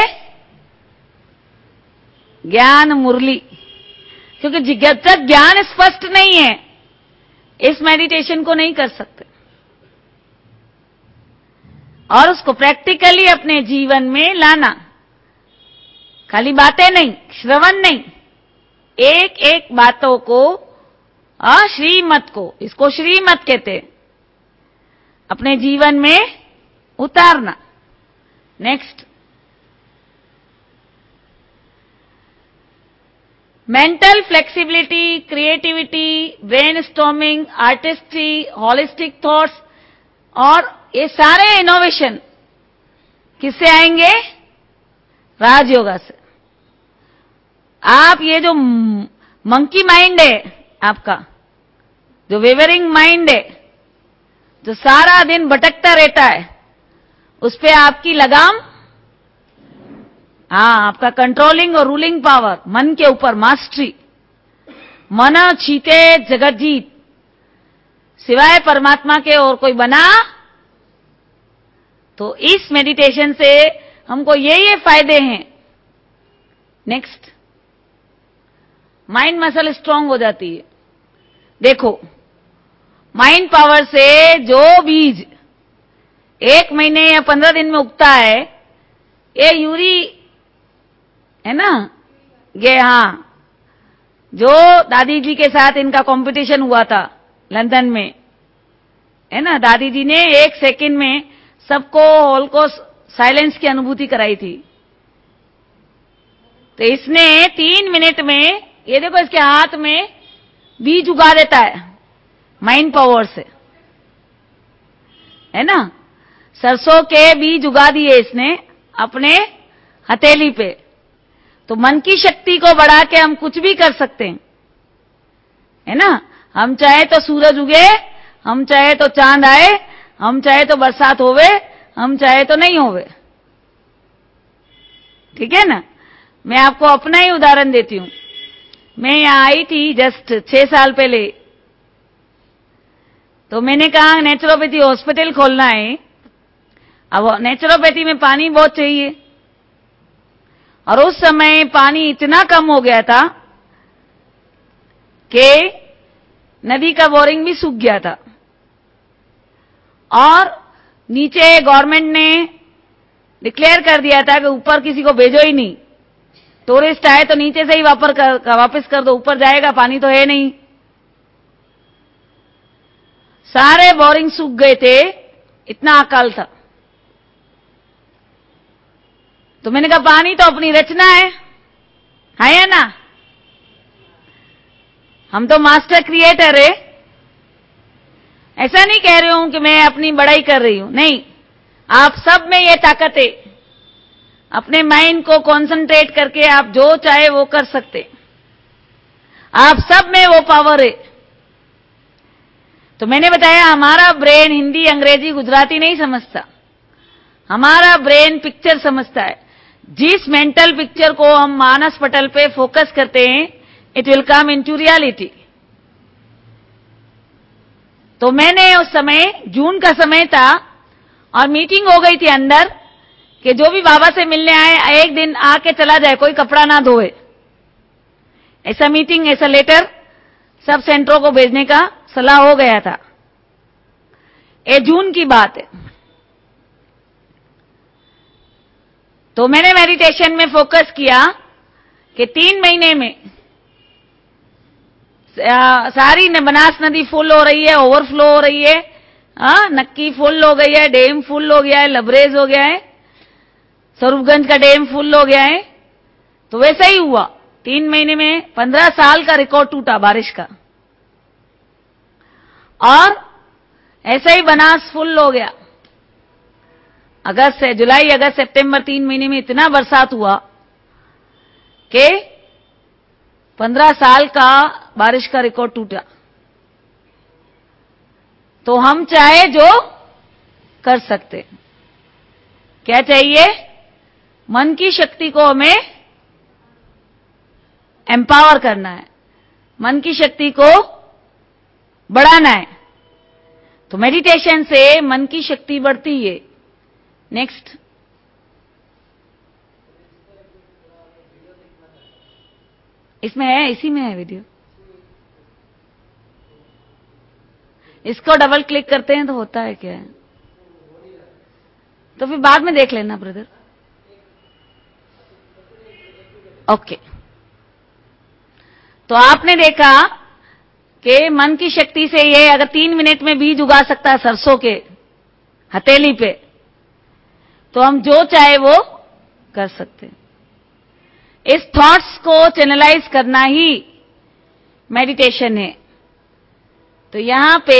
ज्ञान मुरली, क्योंकि जब तक ज्ञान स्पष्ट नहीं है इस मेडिटेशन को नहीं कर सकते, और उसको प्रैक्टिकली अपने जीवन में लाना। खाली बातें नहीं, श्रवण नहीं, एक एक बातों को, श्रीमत को, इसको श्रीमत कहते हैं, अपने जीवन में उतारना। Next, mental flexibility, creativity, brainstorming, artistry, holistic thoughts, और ये सारे इनोवेशन किससे आएंगे? राजयोगा से। आप ये जो मंकी माइंड है आपका, जो वेवरिंग माइंड है, जो सारा दिन भटकता रहता है, उस पे आपकी लगाम, आपका कंट्रोलिंग और रूलिंग पावर, मन के ऊपर मास्टरी। मन छीते जगत जीत, सिवाय परमात्मा के और कोई बना। तो इस मेडिटेशन से हमको ये फायदे हैं। नेक्स्ट, माइंड मसल स्ट्रांग हो जाती है। देखो, माइंड पावर से जो बीज 1 महीने या 15 दिन में उगता है, ये यूरी है ना, ये जो दादी जी के साथ इनका कंपटीशन हुआ था लंदन में, है ना, दादी जी ने 1 सेकंड में सबको हॉल को साइलेंस की अनुभूति कराई थी। तो इसने 3 मिनट में, ये देखो इसके हाथ में बीज उगा देता है माइंड पावर से, है ना। सरसों के बीज उगा दिए इसने अपने हथेली पे। तो मन की शक्ति को बढ़ा के हम कुछ भी कर सकते हैं, है ना। हम चाहे तो सूरज उगे, हम चाहे तो चांद आए, हम चाहे तो बरसात होवे, हम चाहे तो नहीं होवे। ठीक है ना। मैं आपको अपना ही उदाहरण देती हूं। मैं यहां आई थी जस्ट 6 साल पहले, तो मैंने कहा नेचुरोपैथी हॉस्पिटल खोलना है। अब नेचुरोपैथी में पानी बहुत चाहिए, और उस समय पानी इतना कम हो गया था कि नदी का बोरिंग भी सूख गया था, और नीचे गवर्नमेंट ने डिक्लेयर कर दिया था कि ऊपर किसी को भेजो ही नहीं, टूरिस्ट आए तो नीचे से ही वापस कर दो, ऊपर जाएगा पानी तो है नहीं। सारे बोरिंग सूख गए थे, इतना अकाल था। तो मैंने कहा पानी तो अपनी रचना है या ना। हम तो मास्टर क्रिएटर है। ऐसा नहीं कह रही हूं कि मैं अपनी बड़ाई कर रही हूं, नहीं, आप सब में ये ताकत है। अपने माइंड को कंसंट्रेट करके आप जो चाहे वो कर सकते, आप सब में वो पावर है। तो मैंने बताया हमारा ब्रेन हिंदी, अंग्रेजी, गुजराती नहीं समझता, हमारा ब्रेन पिक्चर समझता है। जिस मेंटल पिक्चर को हम मानस पटल पे फोकस करते हैं, it will come into reality. तो मैंने उस समय, जून का समय था, और मीटिंग हो गई थी अंदर कि जो भी बाबा से मिलने आए 1 दिन आके चला जाए, कोई कपड़ा ना धोए। ऐसा मीटिंग, ऐसा लेटर सब सेंटरों को भेजने का सलाह हो गया था। ये जून की बात है। तो मैंने मेडिटेशन में फोकस किया कि 3 महीने में सारी बनास नदी फुल हो रही है, ओवरफ्लो हो रही है, नक्की फुल हो गई है, डैम फुल हो गया है, लबरेज हो गया है, स्वरूपगंज का डैम फुल हो गया है। तो वैसा ही हुआ, 3 महीने में 15 साल का रिकॉर्ड टूटा बारिश का, और ऐसा ही बनास फुल हो गया। अगस्त से जुलाई, अगस्त, सितंबर 3 महीने में इतना बरसात हुआ कि 15 साल का बारिश का रिकॉर्ड टूटा। तो हम चाहे जो कर सकते। क्या चाहिए? मन की शक्ति को हमें एम्पावर करना है, मन की शक्ति को बढ़ाना है। तो मेडिटेशन से मन की शक्ति बढ़ती है। नेक्स्ट, इसमें है, इसी में है वीडियो। इसको डबल क्लिक करते हैं तो होता है क्या? तो फिर बाद में देख लेना ब्रदर। ओके, तो आपने देखा कि मन की शक्ति से ये अगर 3 मिनट में बीज उगा सकता है सरसों के हथेली पे, तो हम जो चाहे वो कर सकते हैं। इस थॉट्स को चैनलाइज करना ही मेडिटेशन है। तो यहां पे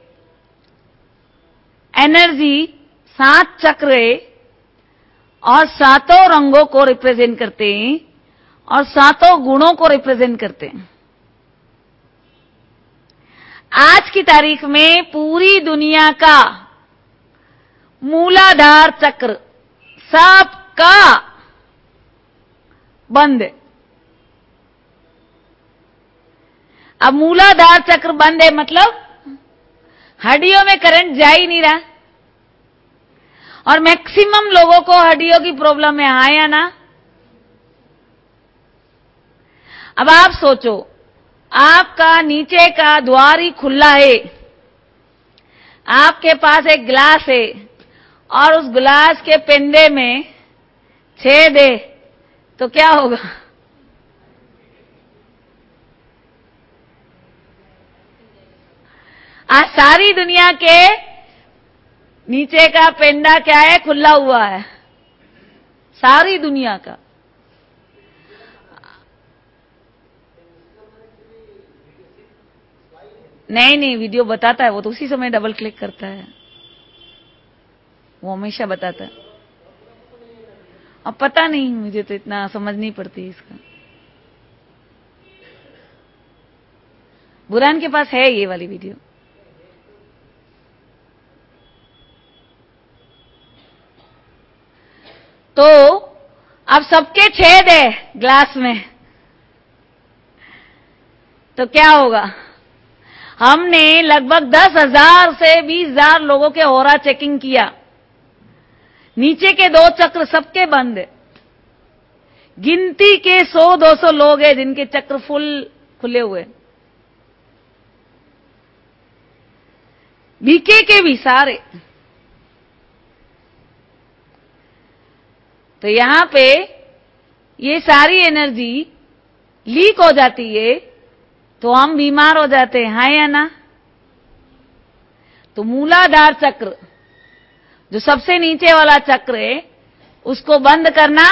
एनर्जी 7 चक्र और 7 रंगों को रिप्रेजेंट करते हैं और 7 गुणों को रिप्रेजेंट करते हैं। आज की तारीख में पूरी दुनिया का मूलाधार चक्र सबका बंद है। अब मूलाधार चक्र बंद है मतलब हड्डियों में करंट जा ही नहीं रहा, और मैक्सिमम लोगों को हड्डियों की प्रॉब्लम है, हाँ या ना? अब आप सोचो, आपका नीचे का द्वार ही खुला है, आपके पास एक गिलास है और उस गिलास के पेंदे में छेद है, तो क्या होगा? आज सारी दुनिया के नीचे का पेंदा क्या है? खुला हुआ है, सारी दुनिया का। नहीं नहीं, वीडियो बताता है, वो तो उसी समय डबल क्लिक करता है, वो हमेशा बताता है। अब पता नहीं, मुझे तो इतना समझ नहीं पड़ती इसका। बुरान के पास है ये वाली वीडियो। तो अब सबके छेद है ग्लास में, तो क्या होगा? हमने लगभग 10,000 से 20,000 लोगों के ऑरा चेकिंग किया, नीचे के 2 चक्र सबके बंद है। गिनती के 100-200 लोग हैं जिनके चक्र फुल खुले हुए, बीके के भी सारे। तो यहां पे ये सारी एनर्जी लीक हो जाती है तो हम बीमार हो जाते हैं, हाँ या ना? तो मूलाधार चक्र जो सबसे नीचे वाला चक्र है, उसको बंद करना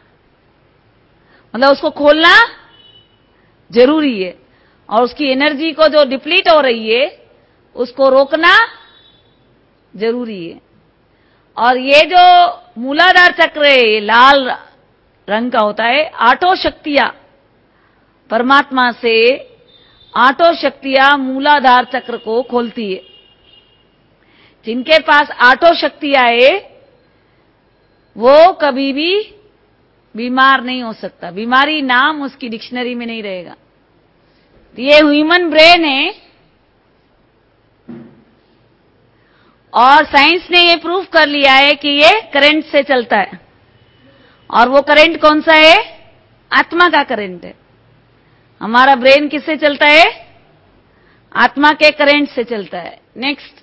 मतलब उसको खोलना जरूरी है, और उसकी एनर्जी को जो डिप्लीट हो रही है उसको रोकना जरूरी है। और ये जो मूलाधार चक्र है, ये लाल रंग का होता है। 8 शक्तियां परमात्मा से, 8 शक्तियां मूलाधार चक्र को खोलती है। जिनके पास 8 शक्तियां है वो कभी भी बीमार नहीं हो सकता, बीमारी नाम उसकी डिक्शनरी में नहीं रहेगा। ये ह्यूमन ब्रेन है, और साइंस ने ये प्रूफ कर लिया है कि ये करंट से चलता है, और वो करंट कौन सा है? आत्मा का करंट है। हमारा ब्रेन किससे चलता है? आत्मा के करंट से चलता है। नेक्स्ट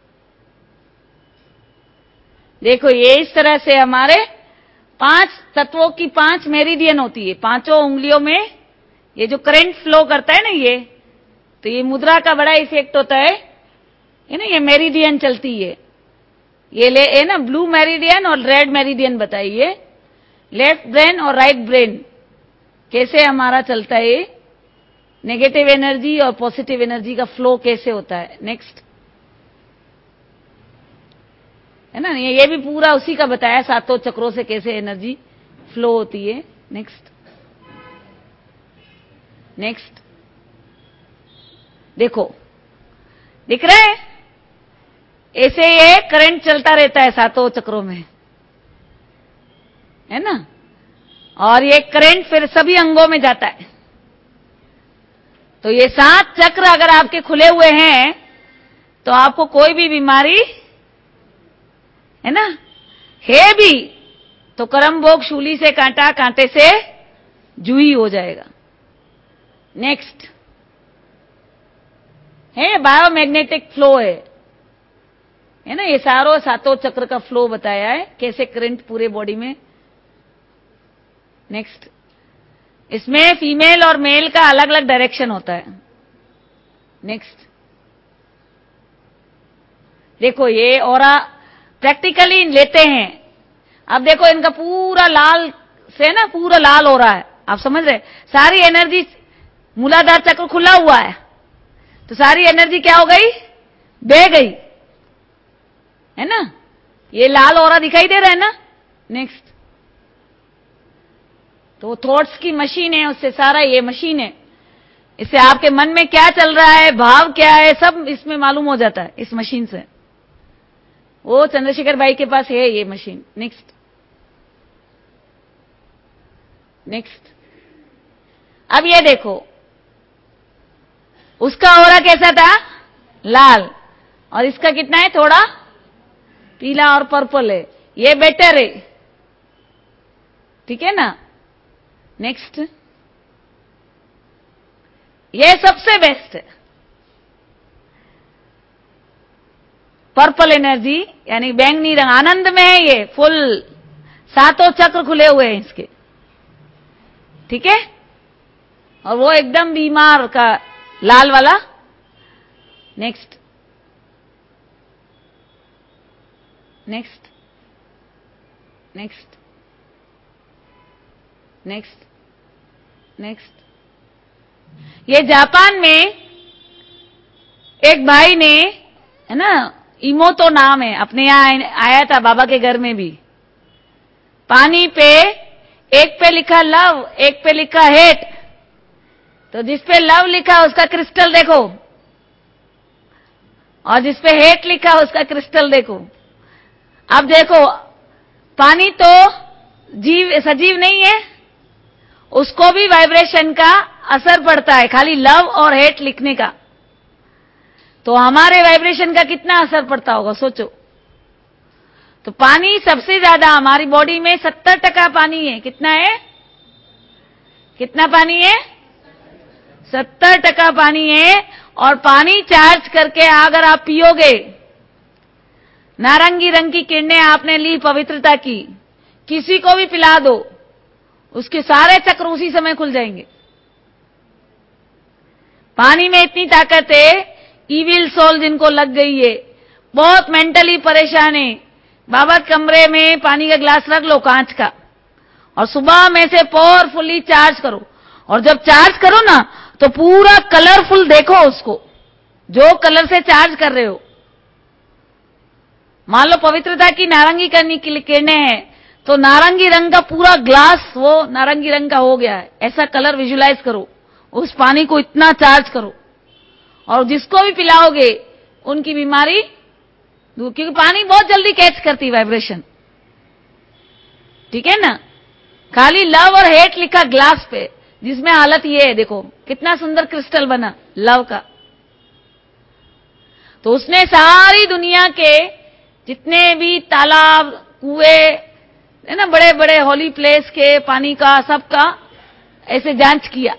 देखो, ये इस तरह से हमारे 5 तत्वों की 5 मेरिडियन होती है, 5 उंगलियों में ये जो करंट फ्लो करता है ना, ये तो ये मुद्रा का बड़ा इफेक्ट होता है ना, ये मेरिडियन चलती है। ये ले है ना, ब्लू मेरिडियन और रेड मेरिडियन बताइए, लेफ्ट ब्रेन और राइट ब्रेन कैसे हमारा चलता है, नेगेटिव एनर्जी और पॉजिटिव एनर्जी का फ्लो कैसे होता है। नेक्स्ट है ना, ये भी पूरा उसी का बताया, 7 चक्रों से कैसे एनर्जी फ्लो होती है। नेक्स्ट नेक्स्ट देखो, दिख रहा है? ऐसे ये करंट चलता रहता है 7 चक्रों में, है ना, और ये करंट फिर सभी अंगों में जाता है। तो ये 7 चक्र अगर आपके खुले हुए हैं तो आपको कोई भी बीमारी है ना, है भी तो कर्म भोग शूली से कांटा, कांटे से जूही हो जाएगा। नेक्स्ट है बायोमैग्नेटिक फ्लो है ना, ये सातों चक्र का फ्लो बताया है, कैसे करंट पूरे बॉडी में। नेक्स्ट, इसमें फीमेल और मेल का अलग अलग डायरेक्शन होता है। नेक्स्ट, देखो ये ऑरा प्रैक्टिकली लेते हैं। अब देखो इनका पूरा लाल से ना, पूरा लाल हो रहा है, आप समझ रहे, सारी एनर्जी, मूलाधार चक्र खुला हुआ है तो सारी एनर्जी क्या हो गई, बह गई, है ना। ये लाल ऑरा दिखाई दे रहा है ना। नेक्स्ट, तो थॉट्स की मशीन है, उससे सारा ये मशीन है, इससे आपके मन में क्या चल रहा है, भाव क्या है, सब इसमें मालूम हो जाता है इस मशीन से। वो चंद्रशेखर भाई के पास है ये मशीन। नेक्स्ट, नेक्स्ट, अब ये देखो उसका ऑरा कैसा था, लाल, और इसका कितना है, थोड़ा पीला और पर्पल है, ये बेटर है, ठीक है ना। नेक्स्ट, ये सबसे बेस्ट है, पर्पल एनर्जी यानी बैंगनी रंग, आनंद में है ये, फुल सातों चक्र खुले हुए हैं इसके, ठीक है। और वो एकदम बीमार का लाल वाला। Next, next, next, next, next, ये जापान में एक भाई ने, है ना, इमोतो नाम है, अपने यहां आया था बाबा के घर में भी, पानी पे एक पे लिखा लव, एक पे लिखा हेट, तो जिस पे लव लिखा उसका क्रिस्टल देखो, और जिस पे हेट लिखा उसका क्रिस्टल देखो। अब देखो पानी तो जीव सजीव नहीं है, उसको भी वाइब्रेशन का असर पड़ता है, खाली लव और हेट लिखने का, तो हमारे वाइब्रेशन का कितना असर पड़ता होगा सोचो। तो पानी सबसे ज्यादा हमारी बॉडी में 70% पानी है। कितना है, कितना पानी है, 70% पानी है। और पानी चार्ज करके अगर आप पियोगे, नारंगी रंग की किरणें आपने ली पवित्रता की, किसी को भी पिला दो, उसके सारे चक्र उसी समय खुल जाएंगे। पानी में इतनी ताकत है, ईविल सोल जिनको लग गई है, बहुत मेंटली परेशान है, बाबा कमरे में पानी का ग्लास रख लो कांच का, और सुबह में से पावरफुली चार्ज करो, और जब चार्ज करो ना तो पूरा कलरफुल देखो उसको, जो कलर से चार्ज कर रहे हो। मान लो पवित्रता की नारंगी करनी की किरणें हैं, तो नारंगी रंग का पूरा ग्लास वो नारंगी रंग का हो गया है, ऐसा कलर विजुलाइज करो, उस पानी को इतना चार्ज करो, और जिसको भी पिलाओगे उनकी बीमारी दूर, क्योंकि पानी बहुत जल्दी कैच करती वाइब्रेशन, ठीक है ना। खाली लव और हेट लिखा ग्लास पे, जिसमें हालत ये है, देखो कितना सुंदर क्रिस्टल बना लव का। तो उसने सारी दुनिया के जितने भी तालाब, कुएं, है ना, बड़े बड़े होली प्लेस के पानी का, सबका ऐसे जांच किया,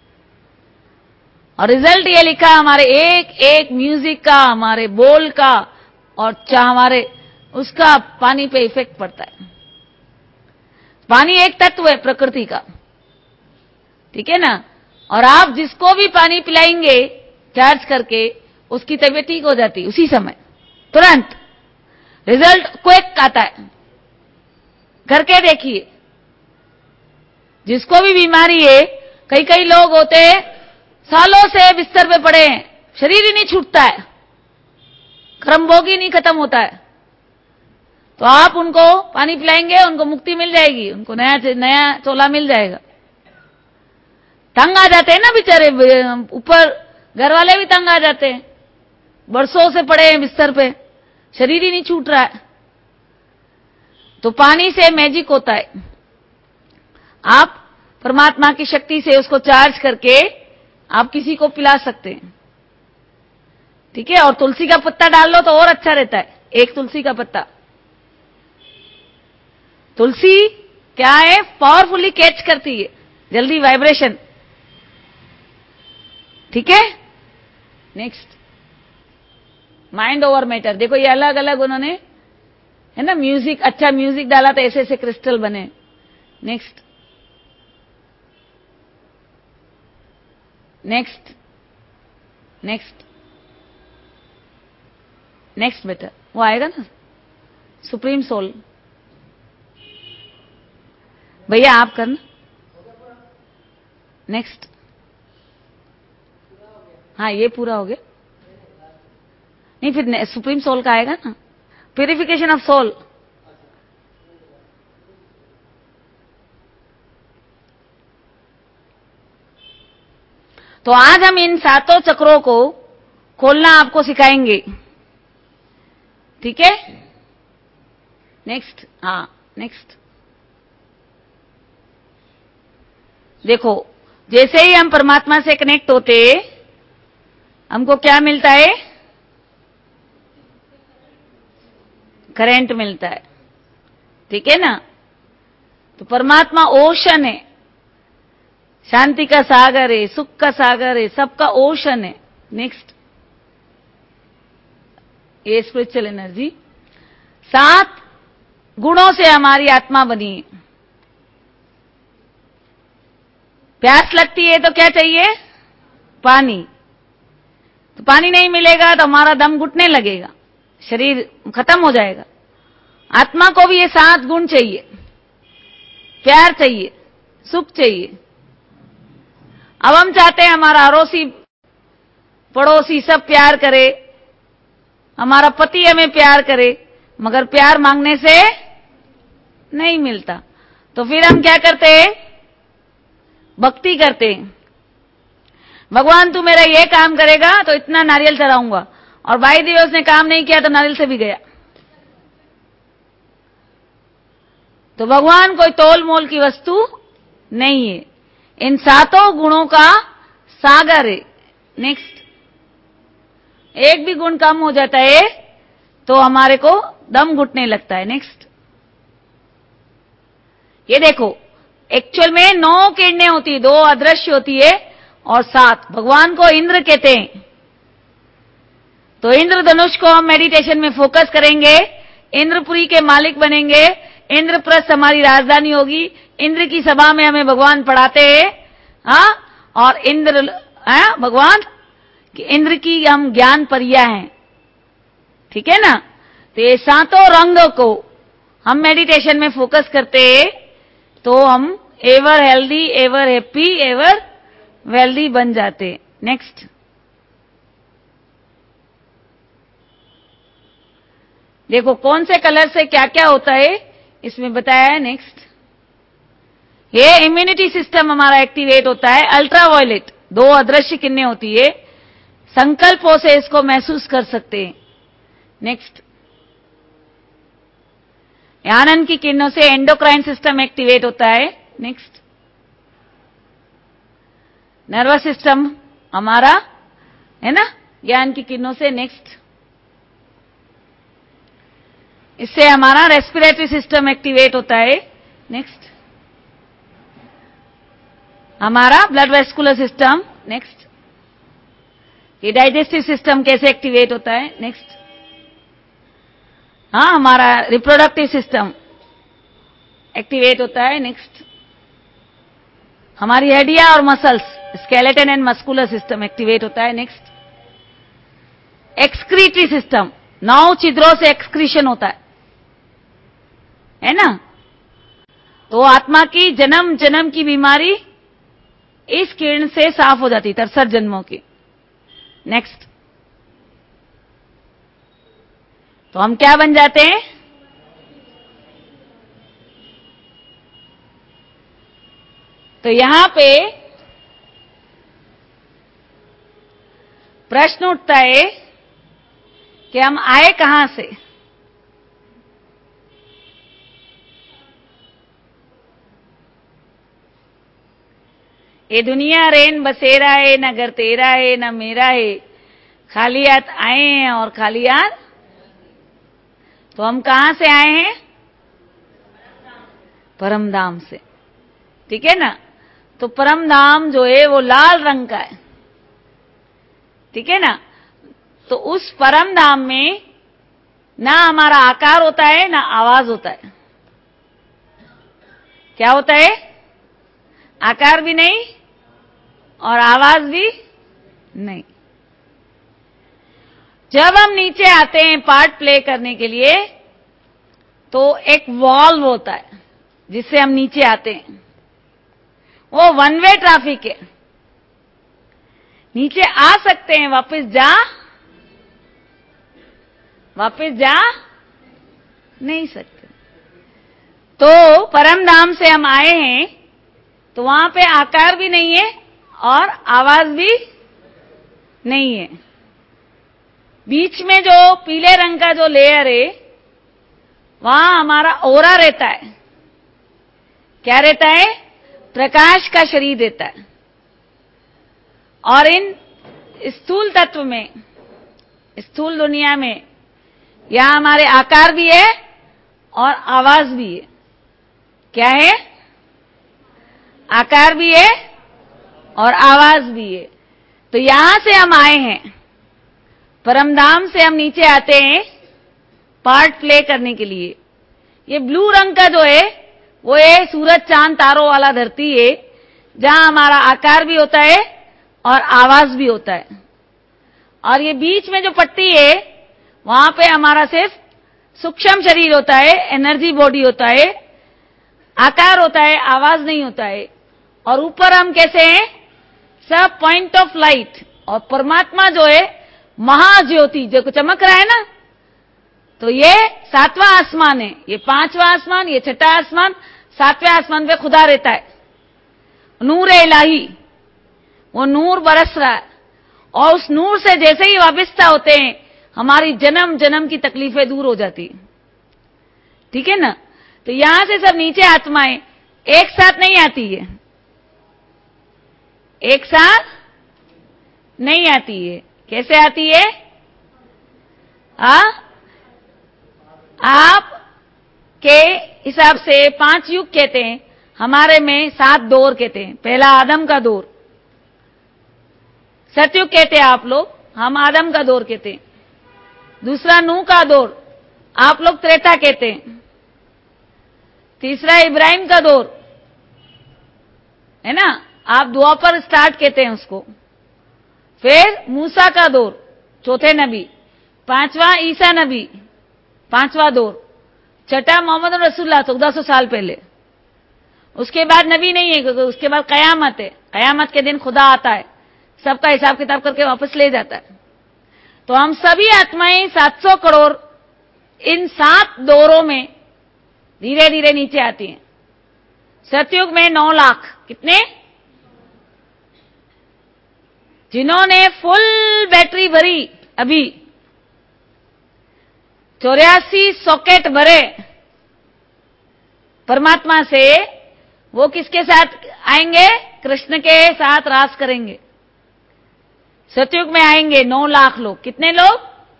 और रिजल्ट ये लिखा, हमारे एक एक म्यूजिक का, हमारे बोल का, और हमारे उसका पानी पे इफेक्ट पड़ता है। पानी एक तत्व है प्रकृति का, ठीक है ना। और आप जिसको भी पानी पिलाएंगे चार्ज करके, उसकी तबीयत ठीक हो जाती है उसी समय, तुरंत रिजल्ट क्विक आता है। करके देखिए, जिसको भी बीमारी है, कई कई लोग होते हैं सालों से बिस्तर पे पड़े हैं, शरीर ही नहीं छूटता है, कर्म भोग ही नहीं खत्म होता है, तो आप उनको पानी पिलाएंगे, उनको मुक्ति मिल जाएगी, उनको नया चोला मिल जाएगा। तंग आ जाते हैं ना बेचारे, ऊपर घर वाले भी तंग आ जाते हैं, बरसों से पड़े हैं बिस्तर पे, शरीर ही नहीं छूट रहा है। तो पानी से मैजिक होता है, आप परमात्मा की शक्ति से उसको चार्ज करके आप किसी को पिला सकते हैं। ठीक है, और तुलसी का पत्ता डाल लो तो और अच्छा रहता है, एक तुलसी का पत्ता। तुलसी क्या है, पावरफुली कैच करती है जल्दी वाइब्रेशन। ठीक है, नेक्स्ट माइंड ओवर मैटर। देखो ये अलग अलग उन्होंने, है ना, म्यूजिक, अच्छा म्यूजिक डाला तो ऐसे ऐसे क्रिस्टल बने। नेक्स्ट नेक्स्ट नेक्स्ट नेक्स्ट बेटा, वो आएगा ना, सुप्रीम सोल। भैया आप करना। नेक्स्ट, हाँ ये पूरा हो गया। नहीं फिर सुप्रीम सोल का आएगा ना, प्यूरिफिकेशन ऑफ सोल। तो आज हम इन सातों चक्रों को खोलना आपको सिखाएंगे। ठीक है, नेक्स्ट, हाँ नेक्स्ट। देखो जैसे ही हम परमात्मा से कनेक्ट होते हमको क्या मिलता है, करंट मिलता है। ठीक है ना, तो परमात्मा ओशन है, शांति का सागर है, सुख का सागर है, सबका ओशन है। नेक्स्ट, ये स्पिरिचुअल एनर्जी 7 गुणों से हमारी आत्मा बनी है। प्यास लगती है तो क्या चाहिए, पानी। तो पानी नहीं मिलेगा तो हमारा दम घुटने लगेगा, शरीर खत्म हो जाएगा। आत्मा को भी ये 7 गुण चाहिए, प्यार चाहिए, सुख चाहिए। अब हम चाहते हैं हमारा अड़ोसी पड़ोसी सब प्यार करे, हमारा पति हमें प्यार करे, मगर प्यार मांगने से नहीं मिलता। तो फिर हम क्या करते हैं, भक्ति करते हैं। भगवान तू मेरा ये काम करेगा तो इतना नारियल चढ़ाऊंगा, और भाई देव उसने काम नहीं किया तो नारियल से भी गया। तो भगवान कोई तोल मोल की वस्तु नहीं है, इन 7 गुणों का सागर है। नेक्स्ट, एक भी गुण कम हो जाता है तो हमारे को दम घुटने लगता है। नेक्स्ट, ये देखो एक्चुअल में 9 किरणें होती है, 2 अदृश्य होती है और 7 भगवान को इंद्र कहते हैं। तो इंद्रधनुष को हम मेडिटेशन में फोकस करेंगे, इंद्रपुरी के मालिक बनेंगे, इंद्रप्रस्थ हमारी राजधानी होगी, इंद्र की सभा में हमें भगवान पढ़ाते हैं। हाँ, और इंद्र भगवान इंद्र की हम ज्ञान परिया हैं। ठीक है ना, तो ये 7 रंग को हम मेडिटेशन में फोकस करते हैं तो हम ever healthy, ever happy, ever wealthy बन जाते। नेक्स्ट, देखो कौन से कलर से क्या क्या होता है इसमें बताया है। नेक्स्ट, ये इम्यूनिटी सिस्टम हमारा एक्टिवेट होता है। अल्ट्रावायलेट 2 अदृश्य किरणें होती है, संकल्पों से इसको महसूस कर सकते हैं। नेक्स्ट, आनंद की किरणों से एंडोक्राइन सिस्टम एक्टिवेट होता है। नेक्स्ट, नर्वस सिस्टम हमारा, है ना, ज्ञान की किरणों से। नेक्स्ट, इससे हमारा रेस्पिरेटरी सिस्टम एक्टिवेट होता है। नेक्स्ट, हमारा ब्लड वेस्कुलर सिस्टम। नेक्स्ट, ये डाइजेस्टिव सिस्टम कैसे एक्टिवेट होता है। नेक्स्ट, हाँ हमारा रिप्रोडक्टिव सिस्टम एक्टिवेट होता है। नेक्स्ट, हमारी हड्डियां और muscles, skeleton and muscular system activate होता है। नेक्स्ट, एक्सक्रीटरी सिस्टम, 9 छिद्रों से एक्सक्रीशन होता है ना। तो आत्मा की जन्म जन्म की बीमारी इस किरण से साफ हो जाती, 63 जन्मों की। नेक्स्ट, तो हम क्या बन जाते हैं, तो यहां पे प्रश्न उठता है कि हम आए कहां से। ये दुनिया रेन बसेरा है, न घर तेरा है न मेरा है, खाली हाथ आए हैं और खाली हाथ, तो हम कहां से आए हैं? परम धाम से, ठीक है ना। तो परम धाम जो है वो लाल रंग का है, ठीक है ना। तो उस परम धाम में ना हमारा आकार होता है ना आवाज होता है। क्या होता है? आकार भी नहीं और आवाज भी नहीं। जब हम नीचे आते हैं पार्ट प्ले करने के लिए, तो एक वॉल्व होता है जिससे हम नीचे आते हैं। वो वन वे ट्रैफिक है, नीचे आ सकते हैं, वापस जा नहीं सकते। तो परम धाम से हम आए हैं, तो वहां पे आकार भी नहीं है और आवाज भी नहीं है। बीच में जो पीले रंग का जो लेयर है, वहां हमारा ओरा रहता है। क्या रहता है? प्रकाश का शरीर रहता है। और इन स्थूल तत्व में, स्थूल दुनिया में, यहां हमारे आकार भी है और आवाज भी है। क्या है? आकार भी है और आवाज भी है। तो यहां से हम आए हैं, परमधाम से हम नीचे आते हैं पार्ट प्ले करने के लिए। ये ब्लू रंग का जो है वो है सूरज चांद तारों वाला धरती है, जहां हमारा आकार भी होता है और आवाज भी होता है। और ये बीच में जो पट्टी है, वहां पे हमारा सिर्फ सूक्ष्म शरीर होता है, एनर्जी बॉडी होता है, आकार होता है, आवाज नहीं होता है। और ऊपर हम कैसे हैं? सब पॉइंट ऑफ लाइट। और परमात्मा जो है महाज्योति, जो चमक रहा है ना, तो ये सातवां आसमान है, ये पांचवां आसमान, ये छठा आसमान, सातवें आसमान पे खुदा रहता है। नूर इलाही, वो नूर बरस रहा है। और उस नूर से जैसे ही वाबिस्ता होते हैं, हमारी जन्म जन्म की तकलीफें दूर हो जाती, ठीक है ना। तो यहां से सब नीचे आत्माएं एक साथ नहीं आती है, एक साथ नहीं आती है। कैसे आती है? आप के हिसाब से 5 युग कहते हैं, हमारे में 7 दौर कहते हैं। पहला आदम का दौर, सतयुग कहते हैं आप लोग, हम आदम का दौर कहते हैं। दूसरा नूह का दौर, आप लोग त्रेता कहते हैं। तीसरा इब्राहिम का दौर है ना, आप द्वापर स्टार्ट कहते हैं उसको। फिर मूसा का दौर, चौथे नबी। पांचवा ईसा नबी, पांचवा दौर। छठा मोहम्मद रसूलुल्लाह 1400 साल पहले। उसके बाद नबी नहीं है, क्योंकि उसके बाद कयामत है। कयामत के दिन खुदा आता है, सबका हिसाब किताब करके वापस ले जाता है। तो हम सभी आत्माएं 700 करोड़ इन 7 दौरों में धीरे धीरे नीचे आती हैं। सतयुग में 9 लाख, कितने? जिन्होंने फुल बैटरी भरी, अभी 84 सॉकेट भरे परमात्मा से, वो किसके साथ आएंगे? कृष्ण के साथ रास करेंगे। सतयुग में आएंगे 9 लाख लोग। कितने लोग?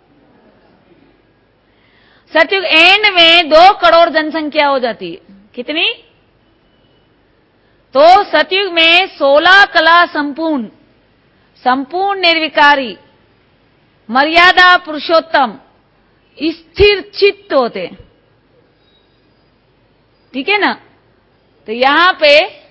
सतयुग एंड में 2 करोड़ जनसंख्या हो जाती है। कितनी? तो सतयुग में 16 कला संपूर्ण, संपूर्ण निर्विकारी, मर्यादा पुरुषोत्तम, स्थिर चित्त होते, ठीक है ना। तो यहां पे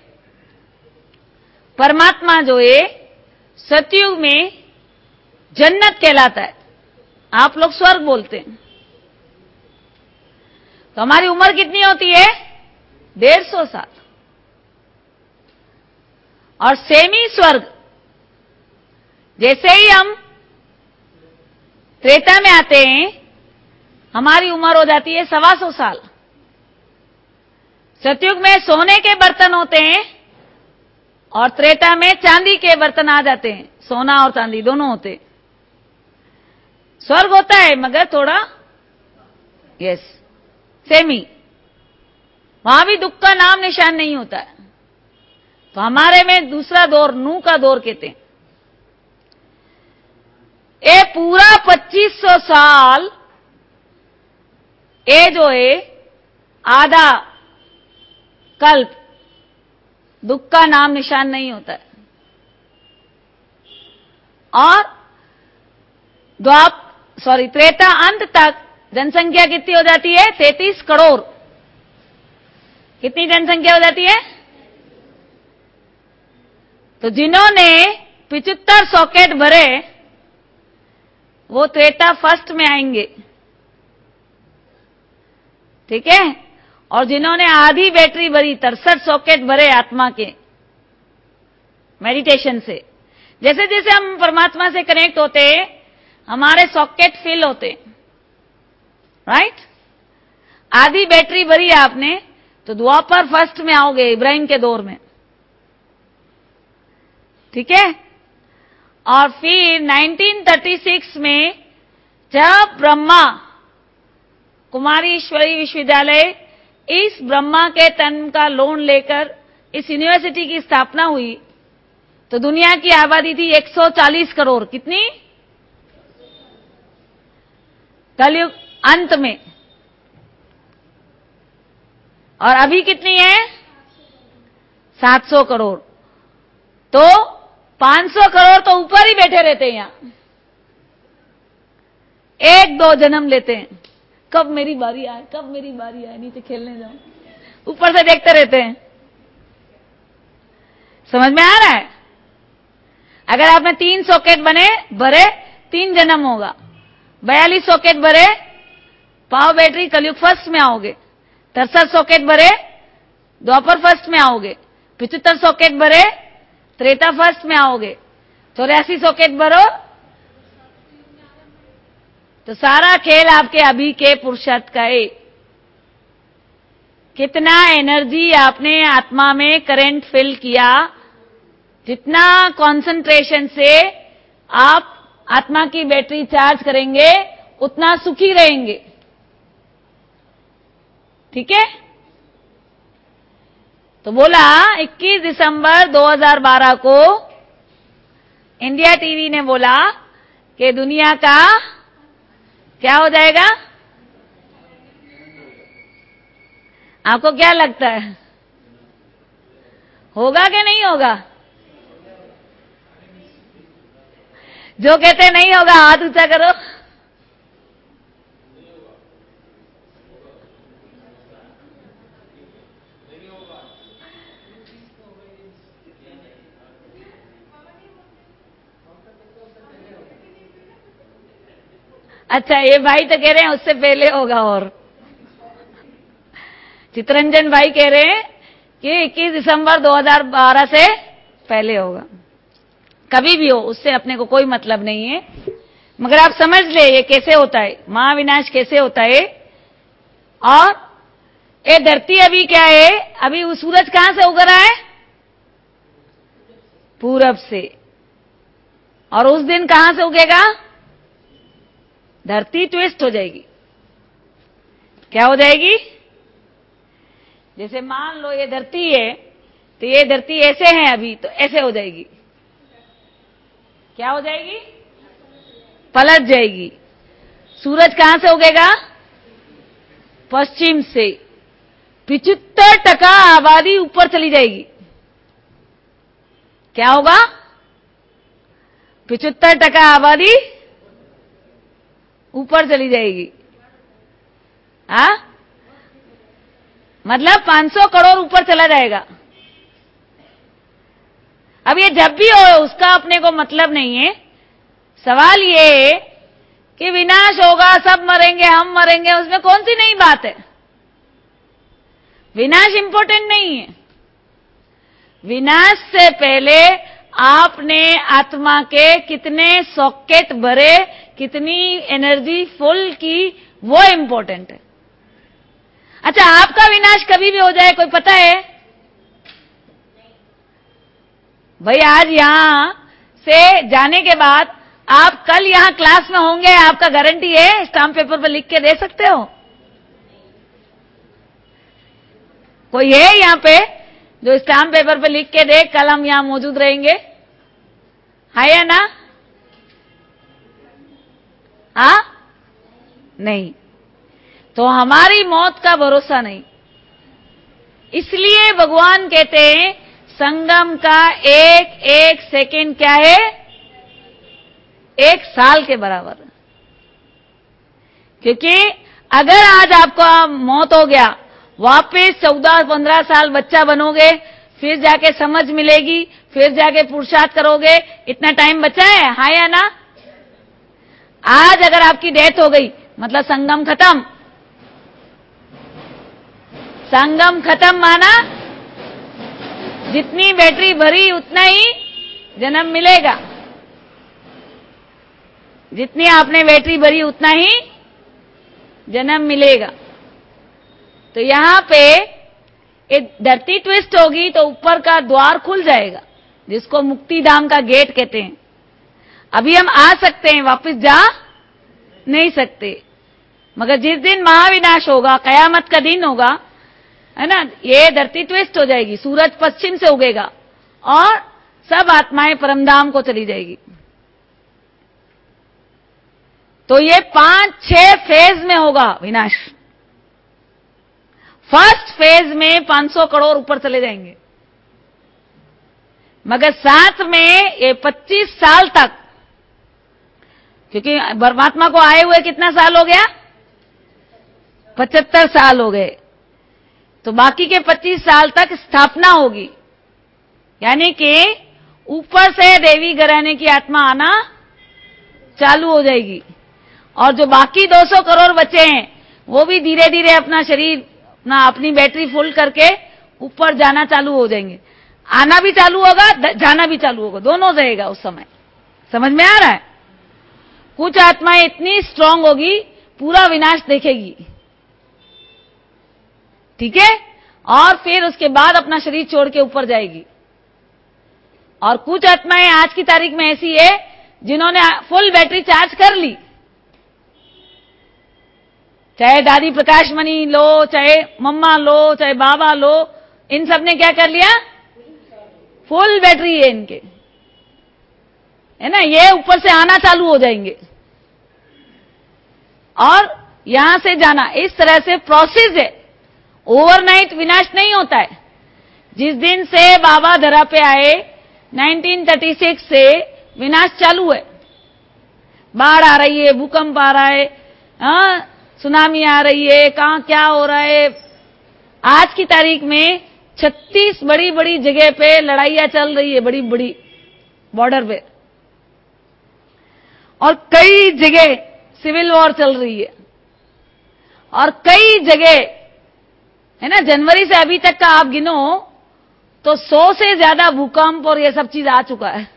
परमात्मा जो है सतयुग में जन्नत कहलाता है, आप लोग स्वर्ग बोलते हैं। तो हमारी उम्र कितनी होती है? 150 साल। और सेमी स्वर्ग, जैसे ही हम त्रेता में आते हैं, हमारी उम्र हो जाती है 125 साल। सतयुग में सोने के बर्तन होते हैं और त्रेता में चांदी के बर्तन आ जाते हैं। सोना और चांदी दोनों होते। स्वर्ग होता है मगर थोड़ा सेमी, वहां भी दुख का नाम निशान नहीं होता है। तो हमारे में दूसरा दौर, नूह का दौर कहते हैं। ये पूरा 2500 साल ये जो है आधा कल्प दुख का नाम निशान नहीं होता है। और त्रेता अंत तक जनसंख्या कितनी हो जाती है? 33 करोड़। कितनी जनसंख्या हो जाती है? तो जिन्होंने 75 सॉकेट भरे वो त्रेता फर्स्ट में आएंगे, ठीक है। और जिन्होंने आधी बैटरी भरी 63 सॉकेट भरे आत्मा के मेडिटेशन से, जैसे जैसे हम परमात्मा से कनेक्ट होते हमारे सॉकेट फिल होते, राइट। आधी बैटरी भरी आपने तो द्वापर फर्स्ट में आओगे, इब्राहिम के दौर में, ठीक है। और फिर 1936 में जब ब्रह्मा कुमारी ईश्वरी विश्वविद्यालय इस ब्रह्मा के तन का लोन लेकर इस यूनिवर्सिटी की स्थापना हुई तो दुनिया की आबादी थी 140 करोड़। कितनी? कलयुग अंत में। और अभी कितनी है? 700 करोड़। तो 500 करोड़ तो ऊपर ही बैठे रहते हैं यहां, 1-2 जन्म लेते हैं, कब मेरी बारी आए, कब मेरी बारी आए, नीचे खेलने जाओ, ऊपर से देखते रहते हैं। समझ में आ रहा है? अगर आपने 3 सॉकेट भरे 3 जन्म होगा, 42 सॉकेट भरे पावर बैटरी कलयुग फर्स्ट में आओगे, 63 सॉकेट भरे द्वापर फर्स्ट में आओगे, 75 सॉकेट भरे त्रेता फर्स्ट में आओगे, 84 सॉकेट भरो तो सारा खेल आपके अभी के पुरुषार्थ का है। कितना एनर्जी आपने आत्मा में करंट फिल किया, जितना कंसंट्रेशन से आप आत्मा की बैटरी चार्ज करेंगे उतना सुखी रहेंगे, ठीक है। तो बोला 21 दिसंबर 2012 को इंडिया टीवी ने बोला कि दुनिया का क्या हो जाएगा? आपको क्या लगता है, होगा कि नहीं होगा? जो कहते नहीं होगा हाथ ऊंचा करो। अच्छा, ये भाई तो कह रहे हैं उससे पहले होगा, और चितरंजन भाई कह रहे हैं कि 21 दिसंबर 2012 से पहले होगा। कभी भी हो, उससे अपने को कोई मतलब नहीं है, मगर आप समझ ले ये कैसे होता है, महाविनाश कैसे होता है। और ये धरती अभी क्या है, अभी वो सूरज कहां से उग रहा है? पूरब से। और उस दिन कहां से उगेगा? धरती ट्विस्ट हो जाएगी। क्या हो जाएगी? जैसे मान लो ये धरती है, तो ये धरती ऐसे है अभी, तो ऐसे हो जाएगी। क्या हो जाएगी? पलट जाएगी। सूरज कहां से उगेगा? पश्चिम से। 75% आबादी ऊपर चली जाएगी। क्या होगा? 75% आबादी ऊपर चली जाएगी। हाँ, मतलब 500 करोड़ ऊपर चला जाएगा। अब ये जब भी हो उसका अपने को मतलब नहीं है। सवाल ये है कि विनाश होगा, सब मरेंगे, हम मरेंगे, उसमें कौन सी नई बात है? विनाश इंपॉर्टेंट नहीं है। विनाश से पहले आपने आत्मा के कितने सॉकेट भरे, कितनी एनर्जी फुल की, वो इंपॉर्टेंट है। अच्छा, आपका विनाश कभी भी हो जाए कोई पता है? भाई आज यहां से जाने के बाद आप कल यहां क्लास में होंगे, आपका गारंटी है? स्टाम्प पेपर पर लिख के दे सकते हो? कोई है यहां पे जो स्टाम्प पेपर पे लिख के दे कल हम यहां मौजूद रहेंगे? है या ना? हाँ नहीं, तो हमारी मौत का भरोसा नहीं। इसलिए भगवान कहते हैं संगम का एक एक सेकेंड क्या है, एक साल के बराबर। क्योंकि अगर आज आपका मौत हो गया, वापस 14-15 साल बच्चा बनोगे, फिर जाके समझ मिलेगी, फिर जाके पुरुषार्थ करोगे, इतना टाइम बचा है, हाँ या ना? आज अगर आपकी डेथ हो गई मतलब संगम खत्म। संगम खत्म माना जितनी बैटरी भरी उतना ही जन्म मिलेगा, जितनी आपने बैटरी भरी उतना ही जन्म मिलेगा। तो यहां पे एक धरती ट्विस्ट होगी तो ऊपर का द्वार खुल जाएगा, जिसको मुक्ति धाम का गेट कहते हैं। अभी हम आ सकते हैं, वापस जा नहीं सकते, मगर जिस दिन महाविनाश होगा, कयामत का दिन होगा, है ना, ये धरती ट्विस्ट हो जाएगी, सूरज पश्चिम से उगेगा और सब आत्माएं परमधाम को चली जाएगी। तो ये 5-6 फेज में होगा विनाश। फर्स्ट फेज में 500 करोड़ ऊपर चले जाएंगे, मगर साथ में ये 25 साल तक, क्योंकि परमात्मा को आए हुए कितना साल हो गया, 75 साल हो गए, तो बाकी के 25 साल तक स्थापना होगी। यानी कि ऊपर से देवी घराने की आत्मा आना चालू हो जाएगी, और जो बाकी 200 करोड़ बचे हैं वो भी धीरे धीरे अपना शरीर, अपनी बैटरी फुल करके ऊपर जाना चालू हो जाएंगे। आना भी चालू होगा, जाना भी चालू होगा, दोनों रहेगा उस समय। समझ में आ रहा है? कुछ आत्माएं इतनी स्ट्रांग होगी, पूरा विनाश देखेगी, ठीक है, और फिर उसके बाद अपना शरीर छोड़ के ऊपर जाएगी। और कुछ आत्माएं आज की तारीख में ऐसी है जिन्होंने फुल बैटरी चार्ज कर ली, चाहे दादी प्रकाश मणि लो, चाहे मम्मा लो, चाहे बाबा लो, इन सब ने क्या कर लिया, फुल बैटरी है इनके, है ना, ये ऊपर से आना चालू हो जाएंगे और यहां से जाना। इस तरह से प्रोसेस है, ओवरनाइट विनाश नहीं होता है। जिस दिन से बाबा धरा पे आए 1936 से विनाश चालू है। बाढ़ आ रही है, भूकंप आ रहा है, सुनामी आ रही है, कहां क्या हो रहा है। आज की तारीख में 36 बड़ी बड़ी जगह पे लड़ाइयां चल रही है, बड़ी बड़ी बॉर्डर पे, और कई जगह सिविल वॉर चल रही है, और कई जगह, है ना, जनवरी से अभी तक का आप गिनो तो 100 से ज्यादा भूकंप और ये सब चीज आ चुका है।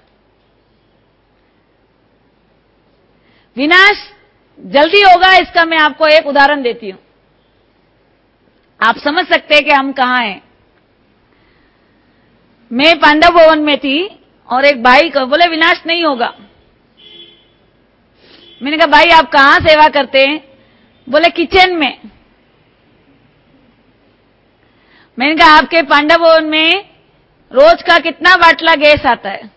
विनाश जल्दी होगा, इसका मैं आपको एक उदाहरण देती हूं, आप समझ सकते हैं कि हम कहां हैं। मैं पांडव भवन में थी और एक भाई को बोले विनाश नहीं होगा। मैंने कहा भाई आप कहां सेवा करते हैं? बोले किचन में। मैंने कहा आपके पांडव भवन में रोज का कितना बाटला गैस आता है?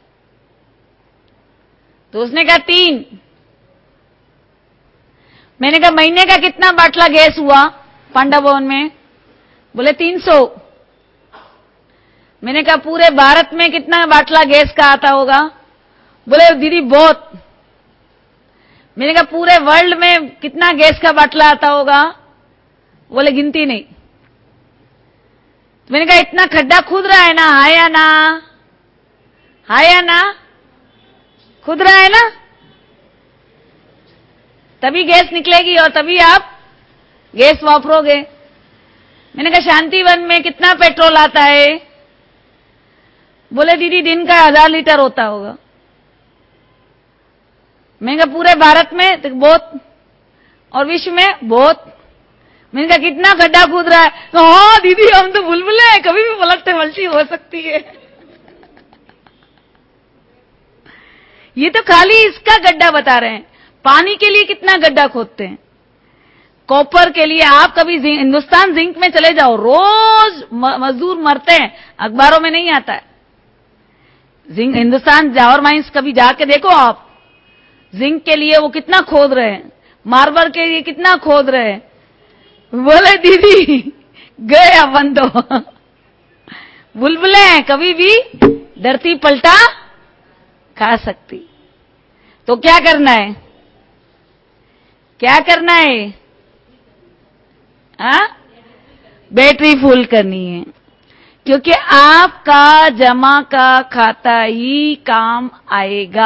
तो उसने कहा 3। मैंने कहा महीने का कितना बाटला गैस हुआ पांडव भवन में? बोले 300। मैंने कहा पूरे भारत में कितना बाटला गैस का आता होगा? बोले दीदी बहुत। मैंने कहा पूरे वर्ल्ड में कितना गैस का बाटला आता होगा? बोले गिनती नहीं। मैंने कहा इतना खड्डा खुद रहा है ना, है या ना, है या ना, खुद रहा है ना, तभी गैस निकलेगी और तभी आप गैस वापरोगे। मैंने कहा शांतिवन में कितना पेट्रोल आता है? बोले दीदी दिन का 1000 लीटर होता होगा। मैंने कहा पूरे भारत में? तो बहुत। और विश्व में? बहुत। मैंने कहा कितना गड्ढा कूद रहा है? तो हाँ दीदी हम तो बुलबुले हैं, कभी भी पलटते पलटी हो सकती है। ये तो खाली इसका गड्ढा बता रहे हैं, पानी के लिए कितना गड्ढा खोदते हैं, कॉपर के लिए। आप कभी हिंदुस्तान जिंक में चले जाओ, रोज मजदूर मरते हैं, अखबारों में नहीं आता है। हिंदुस्तान जवाहर माइंस कभी जाके देखो आप, जिंक के लिए वो कितना खोद रहे हैं, मार्बल के लिए कितना खोद रहे हैं। बोले दीदी गए अपन तो बुलबुलें हैं, कभी भी धरती पलटा खा सकती। तो क्या करना है, क्या करना है? बैटरी फुल करनी है, क्योंकि आपका जमा का खाता ही काम आएगा।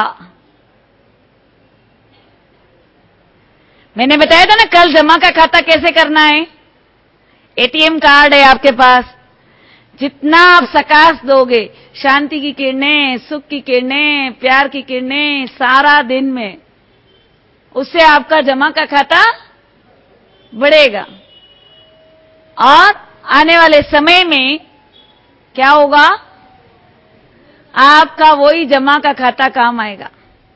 मैंने बताया था ना कल जमा का खाता कैसे करना है। एटीएम कार्ड है आपके पास, जितना आप सकाश दोगे, शांति की किरणें, सुख की किरणें, प्यार की किरणें सारा दिन में, उससे आपका जमा का खाता बढ़ेगा। और आने वाले समय में क्या होगा, आपका वही जमा का खाता काम आएगा।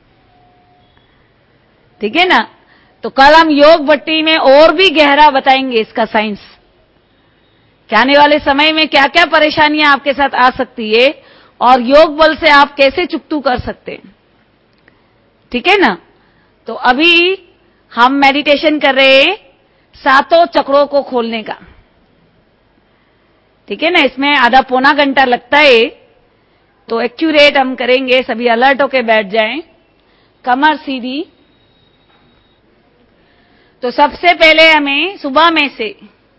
ठीक है ना? तो कल हम योग भट्टी में और भी गहरा बताएंगे इसका साइंस, कि आने वाले समय में क्या क्या परेशानियां आपके साथ आ सकती है और योग बल से आप कैसे चुकतू कर सकते हैं। ठीक है ना? तो अभी हम मेडिटेशन कर रहे हैं सातों चक्रों को खोलने का। ठीक है ना? इसमें आधा पौना घंटा लगता है, तो एक्यूरेट हम करेंगे। सभी अलर्ट होके बैठ जाएं, कमर सीधी। तो सबसे पहले हमें सुबह में से,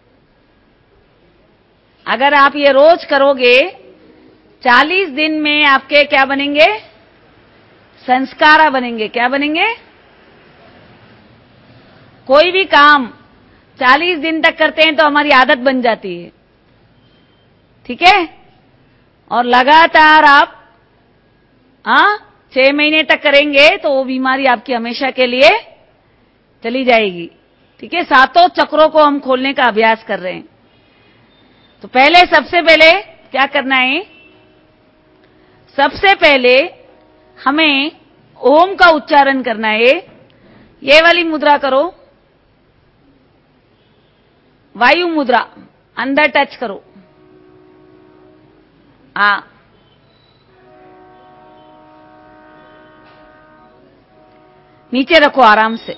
अगर आप ये रोज करोगे, 40 दिन में आपके क्या बनेंगे, संस्कार बनेंगे। क्या बनेंगे? कोई भी काम 40 दिन तक करते हैं तो हमारी आदत बन जाती है। ठीक है? और लगातार आप 6 महीने तक करेंगे तो वो बीमारी आपकी हमेशा के लिए चली जाएगी। ठीक है? सातों चक्रों को हम खोलने का अभ्यास कर रहे हैं। तो पहले, सबसे पहले क्या करना है, सबसे पहले हमें ओम का उच्चारण करना है। ये वाली मुद्रा करो, वायु मुद्रा, अंदर टच करो। नीचे रखो आराम से।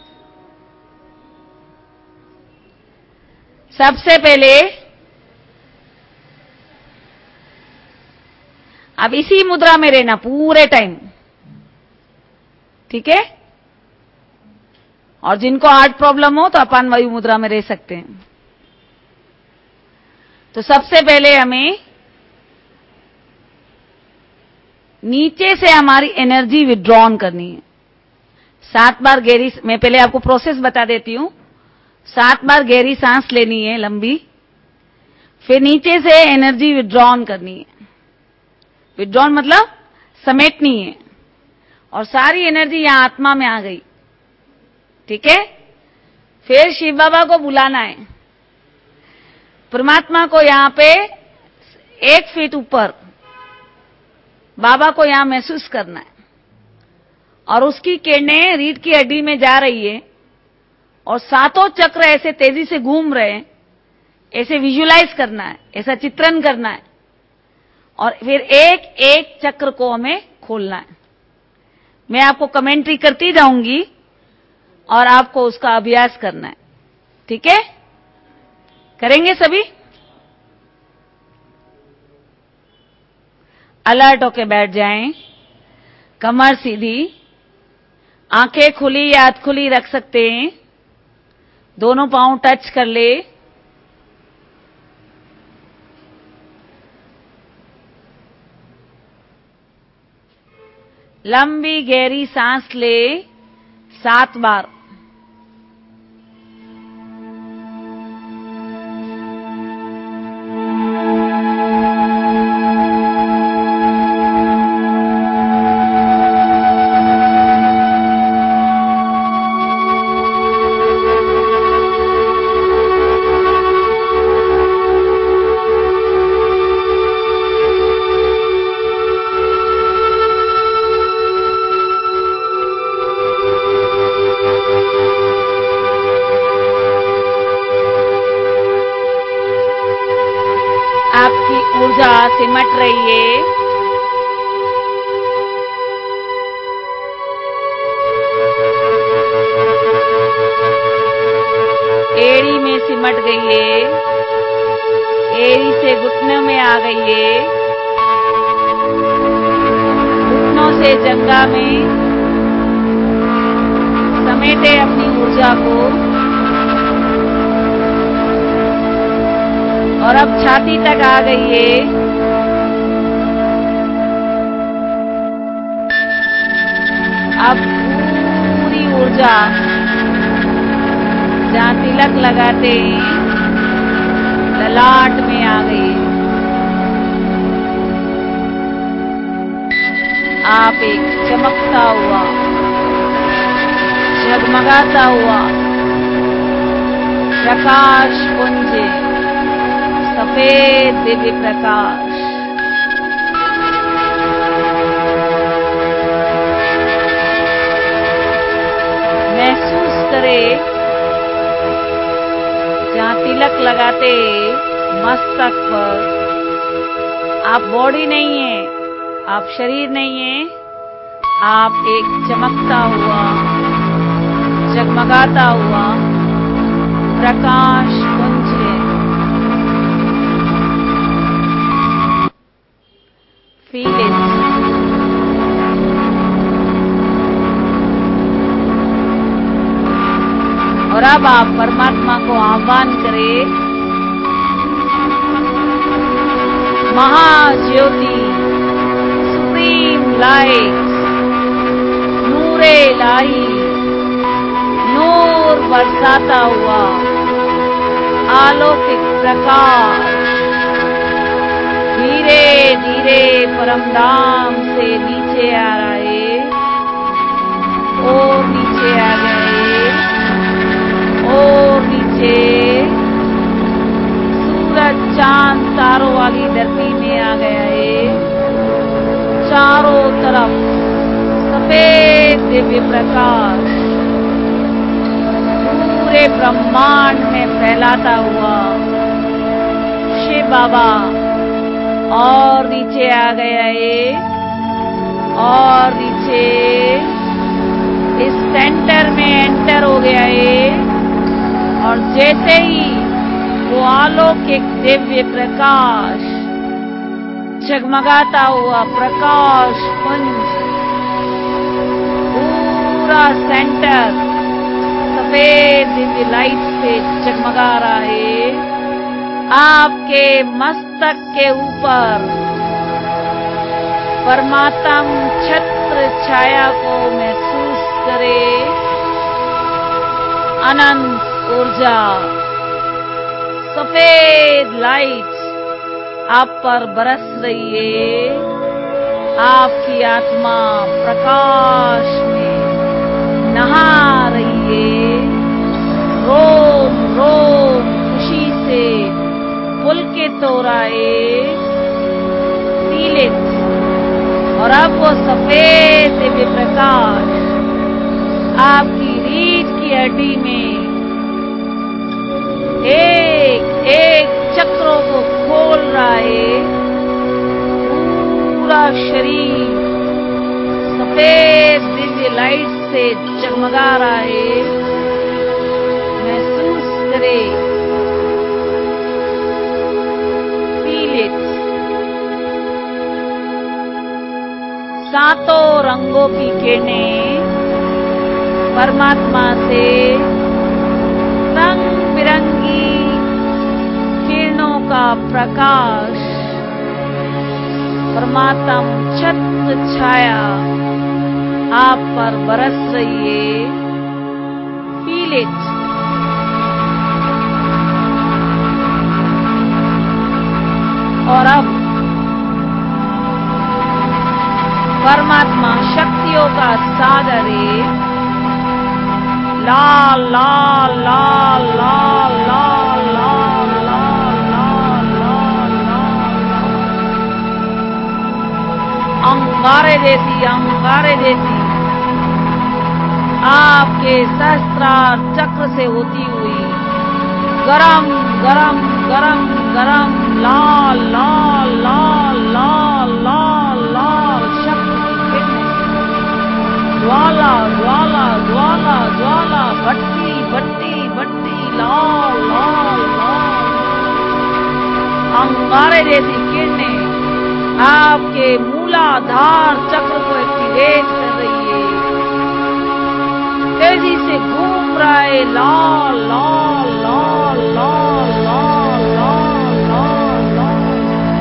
सबसे पहले अब इसी मुद्रा में रहना पूरे टाइम। ठीक है? और जिनको हार्ट प्रॉब्लम हो तो अपान वायु मुद्रा में रह सकते हैं। तो सबसे पहले हमें नीचे से हमारी एनर्जी विड्रॉन करनी है। 7 बार गहरी, मैं पहले आपको प्रोसेस बता देती हूं। 7 बार गहरी सांस लेनी है लंबी, फिर नीचे से एनर्जी विड्रॉन करनी है। विड्रॉन मतलब समेटनी है, और सारी एनर्जी यहां आत्मा में आ गई। ठीक है? फिर शिव बाबा को बुलाना है, परमात्मा को यहां पे 1 फीट ऊपर बाबा को यहां महसूस करना है, और उसकी किरणें रीढ़ की हड्डी में जा रही है, और सातों चक्र ऐसे तेजी से घूम रहे हैं। ऐसे विजुलाइज करना है, ऐसा चित्रण करना है, और फिर एक एक चक्र को हमें खोलना है। मैं आपको कमेंट्री करती जाऊंगी और आपको उसका अभ्यास करना है। ठीक है? करेंगे सभी? अलर्ट होके बैठ जाएं, कमर सीधी, आंखें खुली या हाथ खुली रख सकते हैं, दोनों पांव टच कर ले। लंबी गहरी सांस ले 7 बार। आपकी ऊर्जा सिमट रही है। सिमट गई है, एड़ी से घुटनों में आ गई है, घुटनों से जंघा में समेटे अपनी ऊर्जा को, और अब छाती तक आ गई है। अब पूरी ऊर्जा जहाँ तिलक लगाते हैं ललाट में आ गई। आप एक चमकता हुआ, झगमगाता हुआ प्रकाश पुंज, सफेद दिव्य प्रकाश। महसूस करें जहाँ तिलक लगाते मस्तक पर, आप बॉडी नहीं है, आप शरीर नहीं है, आप एक चमकता हुआ, जगमगाता हुआ प्रकाश पुंज है। Feel it. और अब आप परमात्मा को आह्वान करें, महाज्योति, सुप्रीम लाइट, नूरे इलाही, नूर बरसाता हुआ अलौकिक प्रकाश धीरे धीरे परमधाम से नीचे आ रहा है, और नीचे आ गए, और नीचे सूरज चांद तारों वाली धरती में आ गया है। चारों तरफ सफेद दिव्य प्रकाश पूरे ब्रह्मांड में फैलाता हुआ शिव बाबा और नीचे आ गया है, और नीचे इस सेंटर में एंटर हो गया है। और जैसे ही वो अलौकिक दिव्य प्रकाश, जगमगाता हुआ प्रकाश पुंज पूरा सेंटर सफेद दिव्य लाइट से जगमगा रहा है, आपके मस्तक के ऊपर परमात्म छत्र छाया को महसूस करें। अनंत ऊर्जा, सफेद लाइट आप पर बरस रही है। आपकी आत्मा प्रकाश में नहा रही है। रोम रोम खुशी से पुलकित हो रहा है। Feel it. और अब वो सफेद दिव्य प्रकाश आपकी रीढ़ की हड्डी में एक एक चक्रों को खोल रहा है। पूरा शरीर सफेद दिव्य लाइट से जगमगा रहा है। महसूस करें, फील इट। सातों रंगों की किरणें परमात्मा से रंग बिरंगी किरणों का प्रकाश, परमात्मा छत्र छाया आप पर बरस रही है। Feel it. और अब परमात्मा शक्तियों का सागर है। लाल लाल लाल लाल लाल लाल लाल लाल लाल लाल अंगारे जैसी आपके सहस्त्रार चक्र से होती हुई गरम गरम गरम गरम लाल लाल लाल लाल लाल लाल शक्ति की किरणें, ज्वाला ज्वाला ज्वाला ज्वाला, भट्टी भट्टी भट्टी, लाल लाल अंगारे जैसी किरणें आपके मूलाधार चक्र को एक्टिवेट कर रही है। तेजी से घूम रहा है, लाल लाल लाल लाल लाल लाल लाल लाल।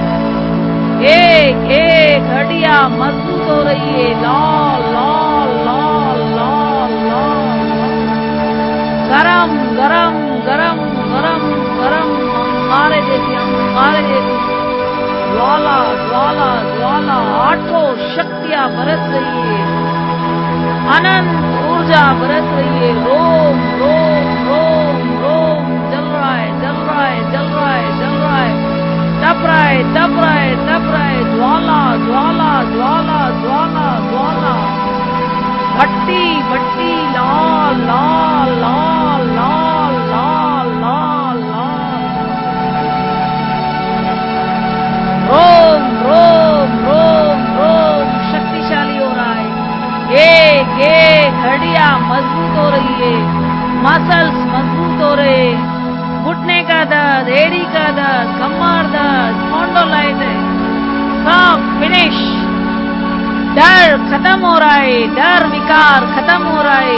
एक एक हड्डियां मजबूत हो रही है, लाल लाल लाल लाल लाल। गरम गरम गरम गरम गरम अंगारे जैसी ज्वाला ज्वाला ज्वाला। आठों शक्तियां बरस रही है, अनंत ऊर्जा बरस रही है। रोम रोम रोम रोम जल रहा है, जल रहा है, जल रहा है, जल रहा है, तप रहा है, तप रहा है, तप रहा है। ज्वाला ज्वाला ज्वाला ज्वाला ज्वाला। भट्टी भट्टी लाल लाल लाल लाल लाल लाल लाल। रोम रोम रोम रोम शक्तिशाली हो रहा है। एक एक हड्डियां मजबूत हो रही है, मसल्स मजबूत हो रहे, घुटने का दर्द, एड़ी का दर्द, कमर दर्द, स्पॉन्डिलाइटिस सब फिनिश। डर खत्म हो रहा है, डर विकार खत्म हो रहा है।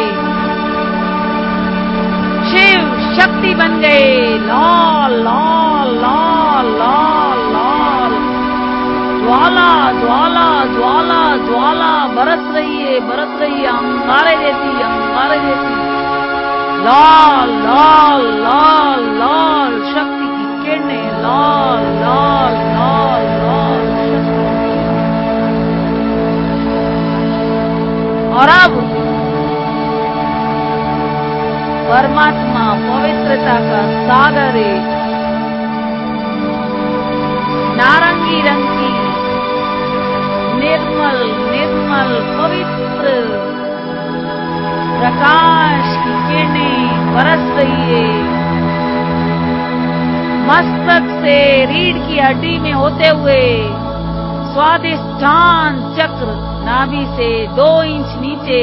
शिव शक्ति बन गए, लाल लाल लाल लाल लाल। ज्वाला ज्वाला ज्वाला ज्वाला बरस रही है, बरस रही है, अंगारे जैसी, अंगारे जैसी। लाल लाल लाल लाल शक्ति की किरणें, लाल लाल लाल लाल शक्ति। और अब परमात्मा पवित्रता का सागर है, नारंगी रंग की निर्मल निर्मल पवित्र प्रकाश की किरणें बरस रही है। मस्तक से रीढ़ की हड्डी में होते हुए स्वादिष्ठान चक्र नाभि से 2 इंच नीचे,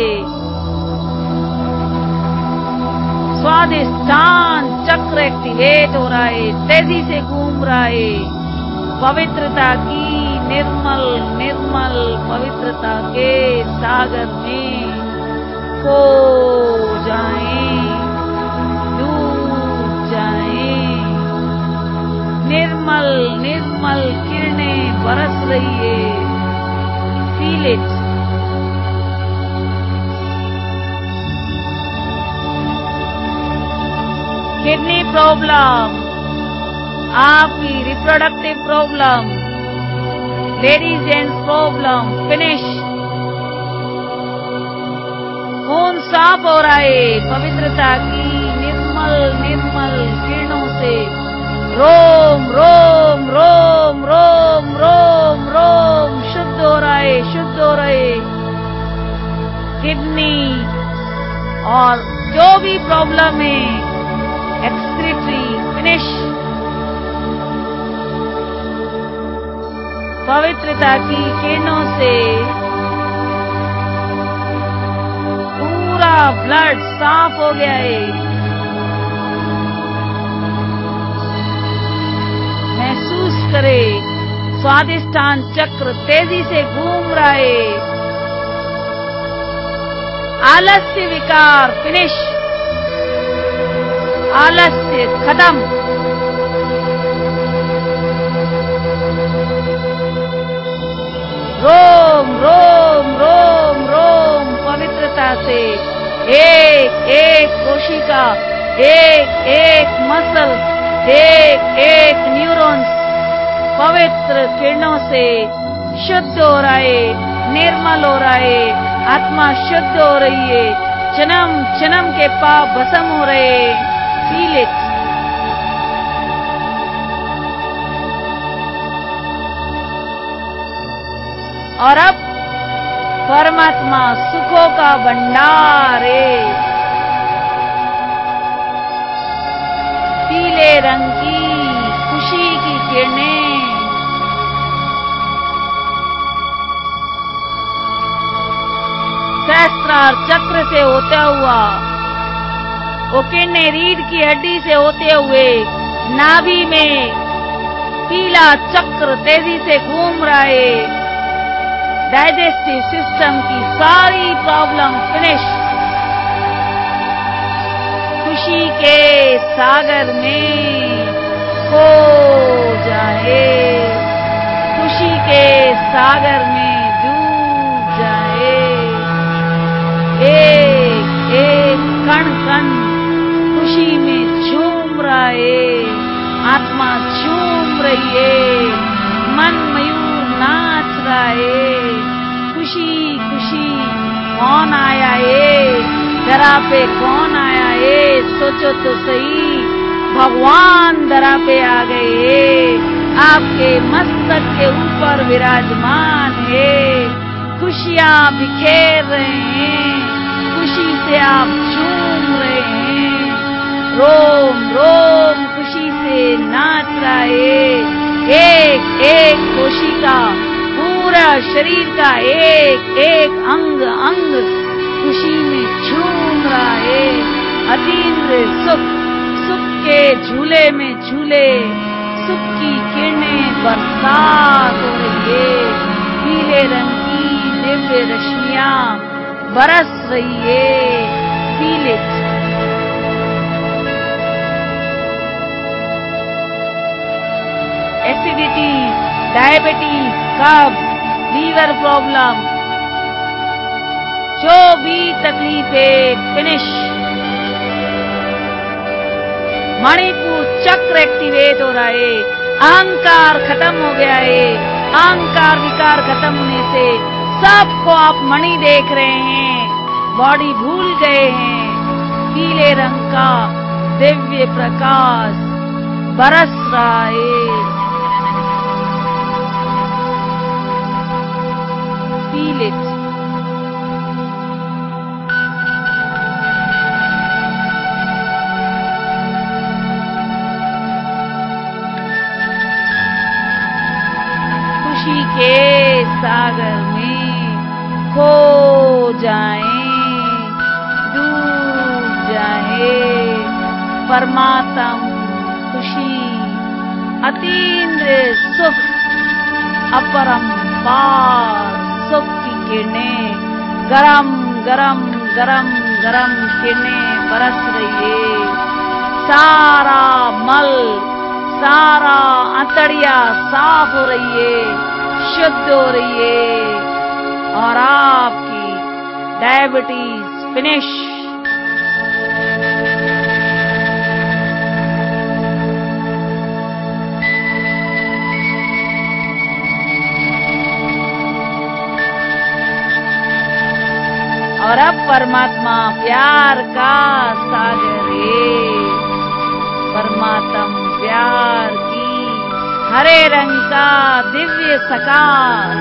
स्वादिष्ठान चक्र एक्टिवेट हो रहा है, तेजी से घूम रहा है। पवित्रता की निर्मल निर्मल पवित्रता के सागर में खो जाएं, डूब जाएं। निर्मल निर्मल किरणें बरस रही है, फील इट। किडनी प्रॉब्लम, आपकी reproductive problem, ladies gents problem finish. खून साफ हो रहा है पवित्रता की निर्मल निर्मल किरणों से। रोम रोम रोम रोम रोम रोम शुद्ध हो रहा है, शुद्ध हो रहे। किडनी और जो भी प्रॉब्लम है, एक्सक्रीटरी फिनिश। पवित्रता की किरणों से पूरा ब्लड साफ हो गया है। महसूस करे, स्वादिष्ठान चक्र तेजी से घूम रहा है। आलस्य विकार फिनिश, आलस्य खत्म। रोम रोम रोम रोम पवित्रता से एक एक कोशिका, एक एक मसल, एक एक न्यूरॉन्स पवित्र किरणों से शुद्ध हो रहा है, निर्मल हो रहा है। आत्मा शुद्ध हो रही है, जन्म जन्म के पाप भस्म हो रहे हैं। Feel it. और अब परमात्मा सुखों का भंडार है। पीले रंग की खुशी की किरणें सहस्त्रार चक्र से होता हुआ, वो किरणें रीढ़ की हड्डी से होते हुए नाभि में पीला चक्र तेजी से घूम रहा है। डाइजेस्टिव सिस्टम की सारी प्रॉब्लम फिनिश। खुशी के सागर में खो जाए, खुशी के सागर में डूब जाए। एक एक कण कण खुशी में झूम रहा है, आत्मा झूम रही है, मन मयूर नाच रहा है। खुशी खुशी कौन आया है, धरा पे कौन आया है? सोचो तो सही, भगवान धरा पे आ गए, आपके मस्तक के ऊपर विराजमान है। खुशियां बिखेर रहे हैं, खुशी से आप झूम रहे हैं, रोम रोम खुशी से नाच रहा है। एक एक कोशिका, पूरा शरीर का एक एक अंग अंग खुशी में झूम रहा है। अतीन्द्र सुख, सुख के झूले में झूले, सुख की किरणें बरसात हो रही है। पीले रंग की दिव्य रश्मियां बरस रही है। Feel it. एसिडिटी, डायबिटीज, कब्ज, लीवर प्रॉब्लम, जो भी तकलीफें फिनिश। मणिपुर चक्र एक्टिवेट हो रहा है, अहंकार खत्म हो गया है। अहंकार विकार खत्म होने से सबको आप मणि देख रहे हैं, बॉडी भूल गए हैं। पीले रंग का दिव्य प्रकाश बरस रहा है। Feel it. खुशी के सागर में खो जाएं, डूब जाएं। परमात्मा खुशी, अतीन्द्र सुख, अपरंपार सुख की किरणें गरम गरम गरम गरम किरणें बरस रही है। सारा मल, सारा अंतड़िया साफ हो रही है, शुद्ध हो रही है, और आपकी डायबिटीज फिनिश। और अब परमात्मा प्यार का सागर है। परमात्मा प्यार की हरे रंग का दिव्य सकार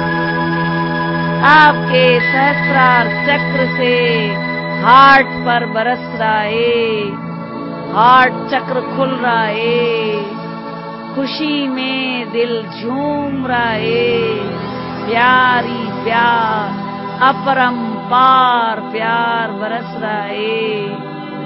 आपके सहस्रार चक्र से हार्ट पर बरस रहा है। हार्ट चक्र खुल रहा है, खुशी में दिल झूम रहा है। प्यारी प्यार, अपरंपार प्यार बरस रहा है।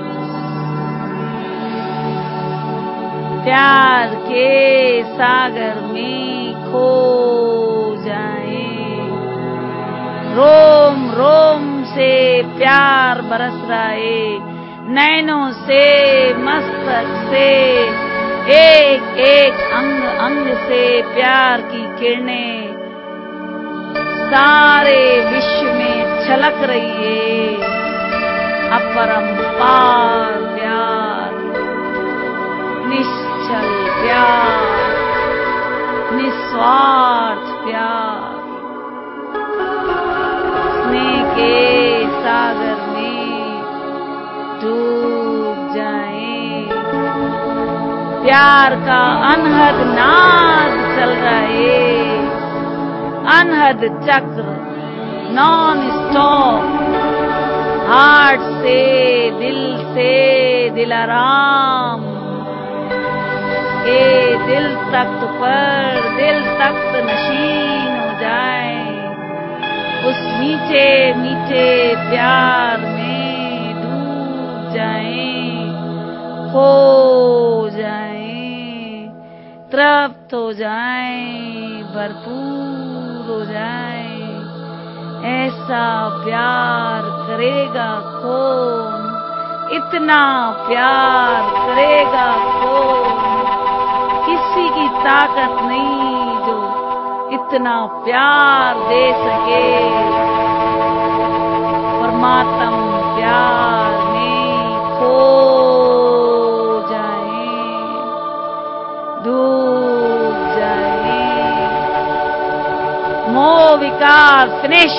प्यार के सागर में खो जाएं। रोम रोम से प्यार बरस रहा है, नैनों से, मस्तक से, एक एक अंग अंग से प्यार की किरणें सारे विश्व में छलक रही है। अपरंपार प्यार, निश्चल प्यार, निस्वार्थ प्यार। स्नेह के सागर में डूब जाएं। प्यार का अनहद नाद चल रहा है, अनहद चक्र नॉन स्टॉप। हार्ट से दिलाराम, ये दिल तख्त पर दिल तख्त नशीन हो जाए। उस मीठे मीठे प्यार में डूब जाएं, खो जाएं। तृप्त हो जाएं, भरपूर हो जाएं। ऐसा प्यार करेगा कौन, इतना प्यार करेगा कौन। किसी की ताकत नहीं जो इतना प्यार दे सके। परमात्मा प्यार में खो जाए, डूब जाए। मोह विकार फिनिश।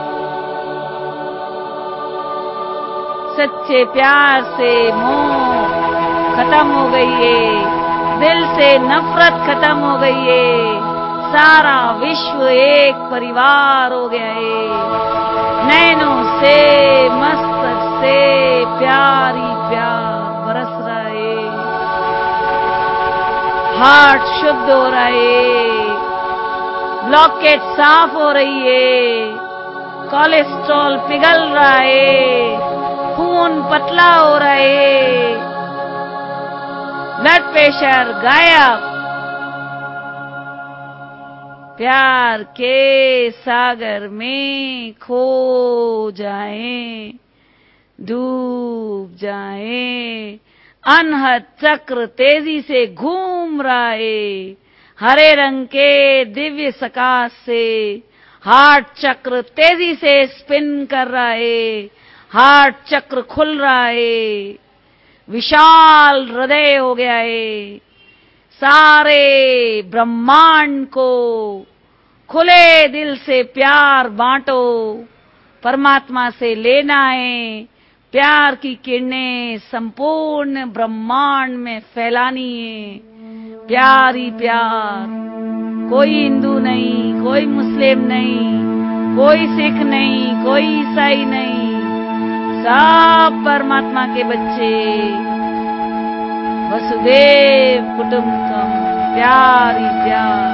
सच्चे प्यार से मोह खत्म हो गई है, दिल से नफरत खत्म हो गई है। सारा विश्व एक परिवार हो गया है। नैनों से मस्तक से प्यार ही प्यार बरस रहा है। हार्ट शुद्ध हो रहा है, ब्लॉकेज साफ हो रही है, कोलेस्ट्रॉल पिघल रहा है, खून पतला हो रहा है, ब्लड प्रेशर गायब। प्यार के सागर में खो जाएं, डूब जाएं। अनहद चक्र तेजी से घूम रहा है, हरे रंग के दिव्य सकाश से। हार्ट चक्र तेजी से स्पिन कर रहा है, हार्ट चक्र खुल रहा है, विशाल हृदय हो गया है। सारे ब्रह्मांड को खुले दिल से प्यार बांटो। परमात्मा से लेना है, प्यार की किरणें संपूर्ण ब्रह्मांड में फैलानी है। प्यार ही प्यार। कोई हिंदू नहीं, कोई मुस्लिम नहीं, कोई सिख नहीं, कोई ईसाई नहीं, सब परमात्मा के बच्चे। वसुदेव कुटुंबकम, प्यार ही प्यार।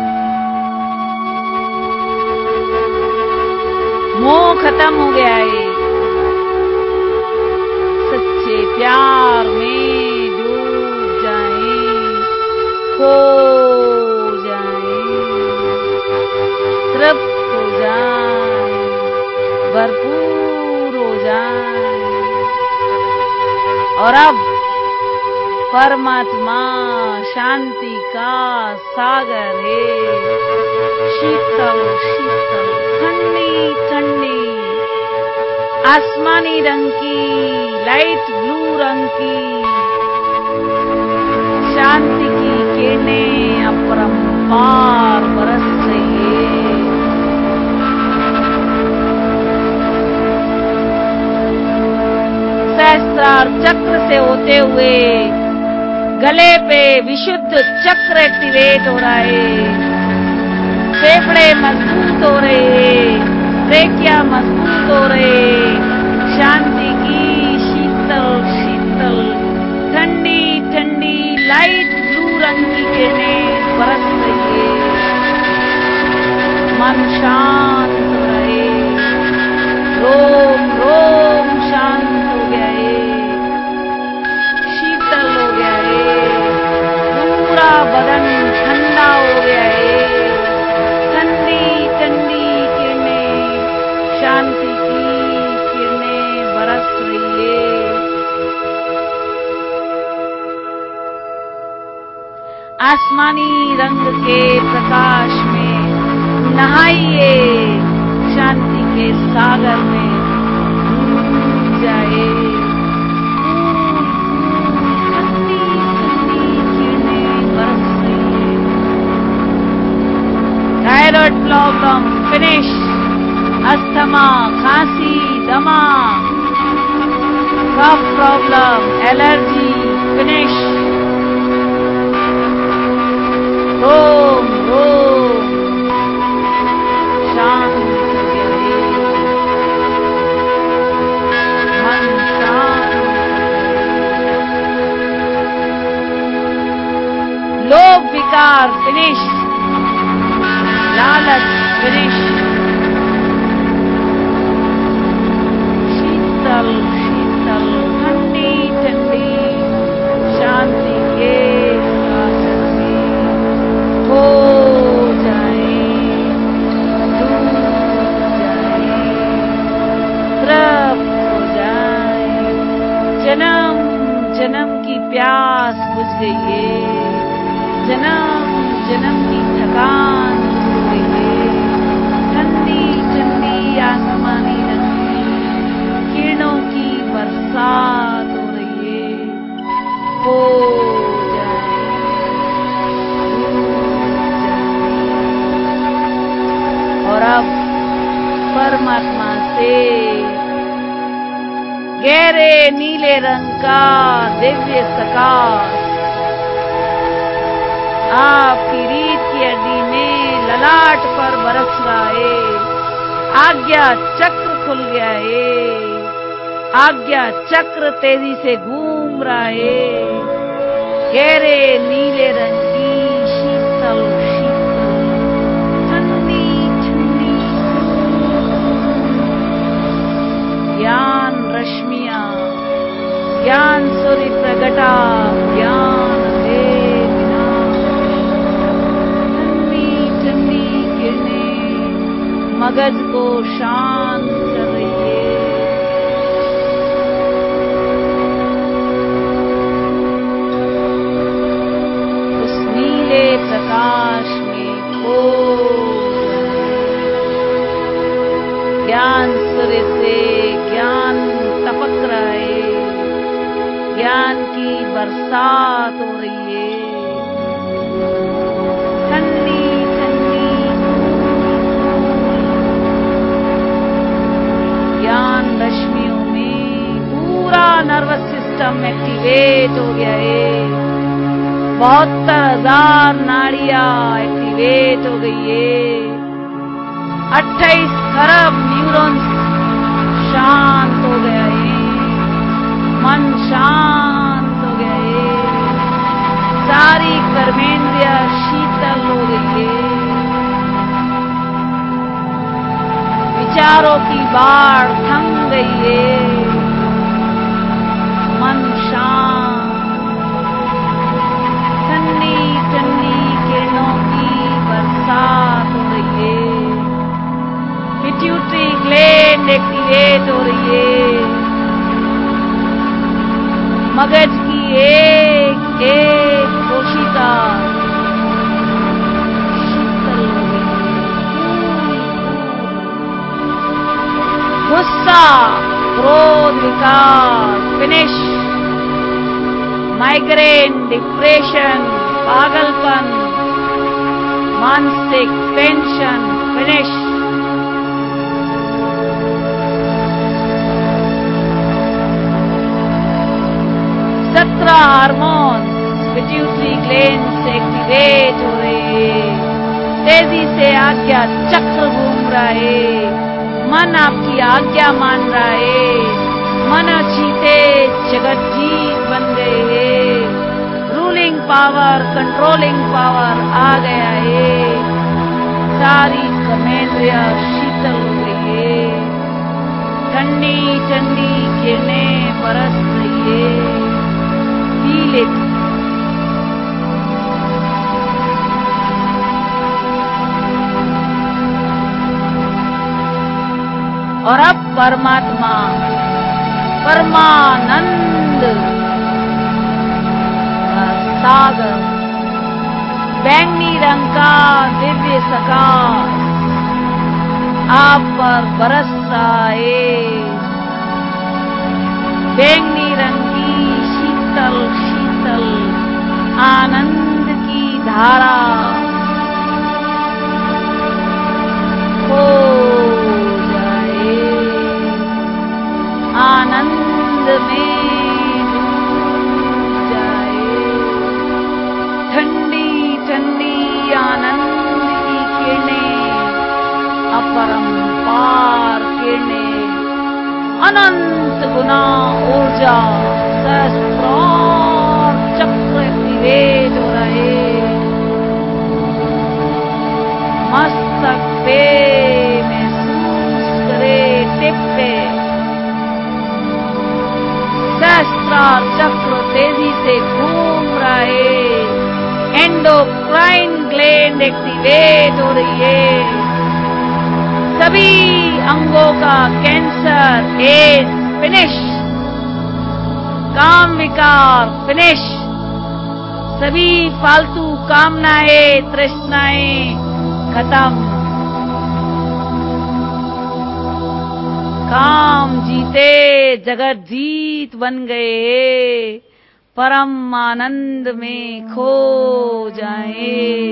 मोह खत्म हो गया है, सच्चे प्यार में डूब जाएं, खो जाएं, तृप्त हो जाएं, भरपूर हो जाएं। और अब परमात्मा शांति का सागर है। शीतल शीतल, ठंडी ठंडी, आसमानी रंग की, लाइट ब्लू रंग की शांति की किरणें अपरंपार बरस रही है। सहस्त्रार चक्र से होते हुए गले पे विशुद्ध चक्र एक्टिवेट हो रहा है। फेफड़े मजबूत हो रहे हैं, ट्रेकिया मजबूत हो रहे हैं। शांति की शीतल शीतल, ठंडी ठंडी, लाइट ब्लू रंग की किरणें बरस रही है। मन शांत हो रहे, रोम रोम शांत हो गया है, शीतल हो गया है, पूरा बदन ठंडा हो गया है। ठंडी ठंडी किरणें, शांति की किरणें बरस रही है। आसमानी रंग के प्रकाश में नहाइए, शांति के सागर में डूब जाए। ठंडी ठंडी किरणें बरस रही है। थायराइड प्रॉब्लम फिनिश, अस्थमा, खांसी, दमा, कफ प्रॉब्लम, एलर्जी फिनिश। रोम रोम शांत हो गए, मन शांत हो गए। लोभ विकार फिनिश, लालच फिनिश। शीतल शीतल, ठंडी ठंडी, शांति के सागर में प्यास बुझ गई है, जन्म जन्म की थकान हो गई है। ठंडी ठंडी आसमानी रंगी किरणों की बरसात हो रही है। हो जाए, और अब परमात्मा से गहरे नीले रंग का दिव्य प्रकाश आपकी रीढ़ की हड्डी में ललाट पर बरस रहा है। आज्ञा चक्र खुल गया है, आज्ञा चक्र तेजी से घूम रहा है। गहरे नीले रंग की शीतल शीतल ठंडी ठंडी ज्ञान रश्मियां, ज्ञान सूर्य प्रगटा, ज्ञान दे बिना ठंडी ठंडी किरणें मगज को शांत कर रही है। उस नीले प्रकाश में खो ज्ञान सूर्य से ज्ञान टपक रहा है, ज्ञान की बरसात हो रही है। ठंडी ठंडी ज्ञान रश्मियों में पूरा नर्वस सिस्टम एक्टिवेट हो गया है। 72,000 नाड़ियां एक्टिवेट हो गई है। 28 खरब न्यूरॉन्स शांत हो गया है, मन शांत हो गया है, सारी कर्मेंद्रियां शीतल हो गई है। विचारों की बाढ़ थम गई है, मन शांत। ठंडी ठंडी किरणों की बरसात हो रही है। पिट्यूटरी ग्लैंड एक्टिवेट हो रही है। मगज की एक एक कोशिका शीतल हो गई है। गुस्सा, क्रोध, विकार फिनिश। माइग्रेन, डिप्रेशन, पागलपन, मानसिक tension finish. Hormone pituitary gland से एक्टिवेट हो रहे हैं। तेजी से आज्ञा चक्र घूम रहा है। मन आपकी आज्ञा मान रहा है। मन चीते जगत जीत बन गए हैं। रूलिंग पावर, कंट्रोलिंग पावर आ गया है। सारी कर्मेंद्रियां शीतल हो गई है। ठंडी ठंडी किरणें बरस रही है। Feel it. और अब परमात्मा परमानंद का सागर, बैंगनी रंग का दिव्य प्रकाश आप पर बरस रहा है। बैंगनी रंग की शीतल शीतल आनंद की धारा हो जाए। आनंद में डूब जाए। ठंडी ठंडी आनंद की किरणें, अपरंपार किरणें, अनंत गुना ऊर्जा सहस्त्रार चक्र एक्टिवेट हो रहे। मस्तक पे महसूस करे, टिप पे सहस्त्रार चक्र तेजी से घूम रहा है। एंडोक्राइन ग्लैंड एक्टिवेट हो रही है। सभी अंगों का कैंसर, एड्स फिनिश। काम विकार फिनिश। सभी फालतू कामनाएं तृष्णाएं खत्म। काम जीते जगत जीत बन गए, परम आनंद में खो जाए,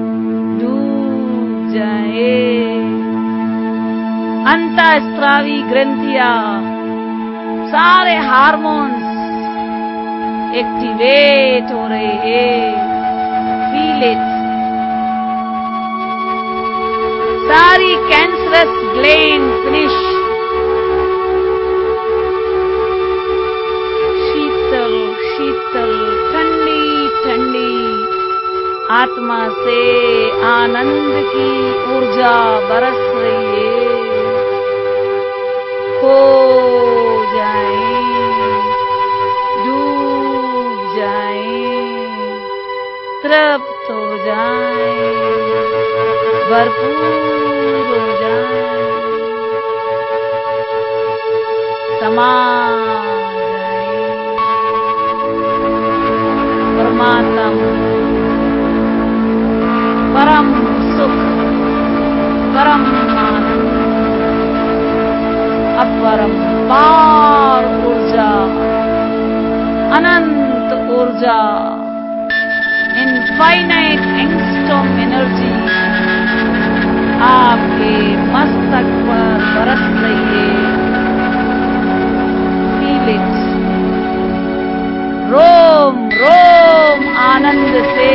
डूब जाए। अंतःस्रावी ग्रंथियां, सारे हार्मोन्स एक्टिवेट हो रहे हैं। Feel it. सारी कैंसरस ग्लैंड फिनिश। शीतल शीतल ठंडी ठंडी आत्मा से आनंद की ऊर्जा बरस रही है। खो जाए, डूब जाए, तृप्त हो जाए, भरपूर हो जाए, समा जाए। परमात्मा परम सुख, परम आनंद, अपरंपार ऊर्जा, अनंत ऊर्जा, इनफाइनाइट एंगस्ट्रॉम एनर्जी आपके मस्तक पर बरस रही है। Feel it. रोम रोम आनंद से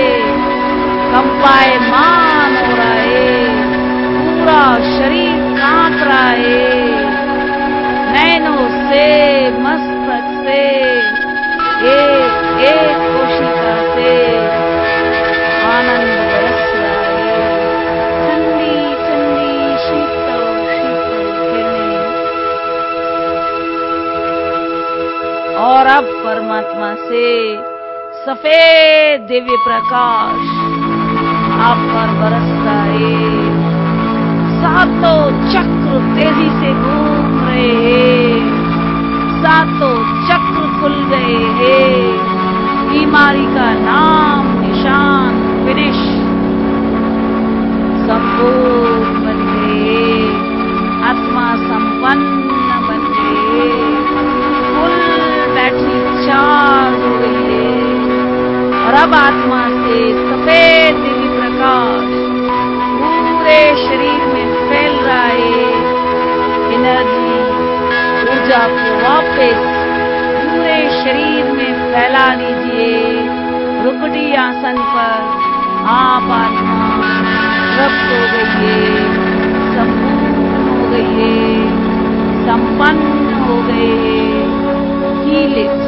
कंपायमान हो रहा है, पूरा शरीर कांप रहा है। नैनों से, मस्तक से, एक एक कोशिका से आनंद बरस रहा है। ठंडी ठंडी शीतल शीतल किरणें। और अब परमात्मा से सफेद दिव्य प्रकाश आप पर बरस रहा है। सातों चक्र तेजी से घूम रहे हैं, सातों चक्र खुल गए हैं। बीमारी का नाम निशान फिनिश, संपूर्ण बन गए, आत्मा संपन्न बन गए, फुल बैटरी चार्ज हो गई है। और अब आत्मा से सफेद दिव्य प्रकाश पूरे शरीर में फैल रहा है। एनर्जी ऊर्जा को वापस पूरे शरीर में फैला दीजिए। रुकटी आसन पर आप आत्मा तृप्त हो गई है, संपूर्ण हो गई है, संपन्न हो गई है। Feel it.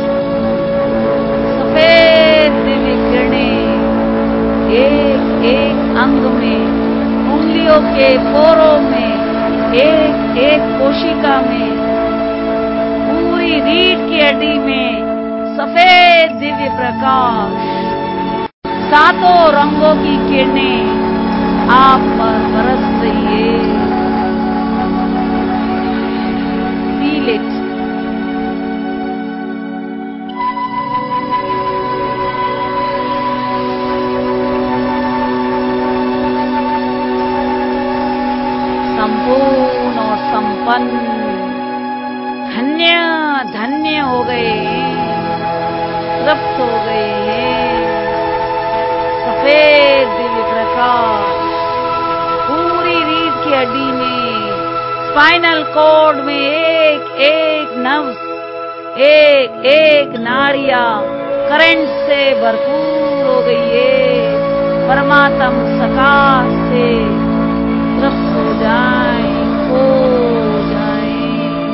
सफेद दिव्य किरणें एक एक अंग में, उंगलियों के पोरों में, एक एक कोशिका में, पूरी रीढ़ की हड्डी में सफेद दिव्य प्रकाश, सातों रंगों की किरणें आप पर बरस रही है। Feel it. संपूर्ण और संपन्न, धन्य धन्य हो गए, तृप्त हो गए हैं। सफेद दिव्य प्रकाश पूरी रीढ़ की हड्डी में, स्पाइनल कॉर्ड में एक एक नर्व्स, एक एक नाड़ियां करंट से भरपूर हो गई है। परमात्म सकाश से तृप्त हो जाए, खो जाए,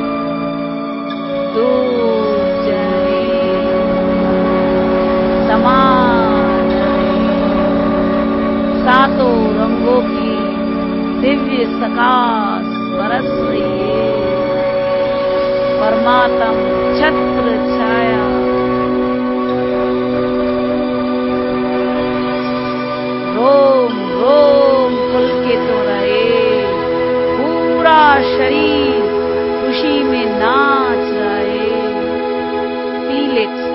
डूब जाए, समा जाए। सातों रंगों की दिव्य सकाश बरस रही है। परमात्म छत्र छाया रोम रोम पुलकित हो रहे, पूरा शरीर खुशी में नाच रहा है। Feel it.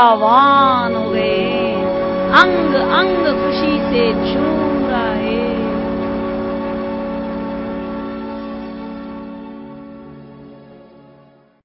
ऊर्जावान हो गए, अंग अंग खुशी से झूम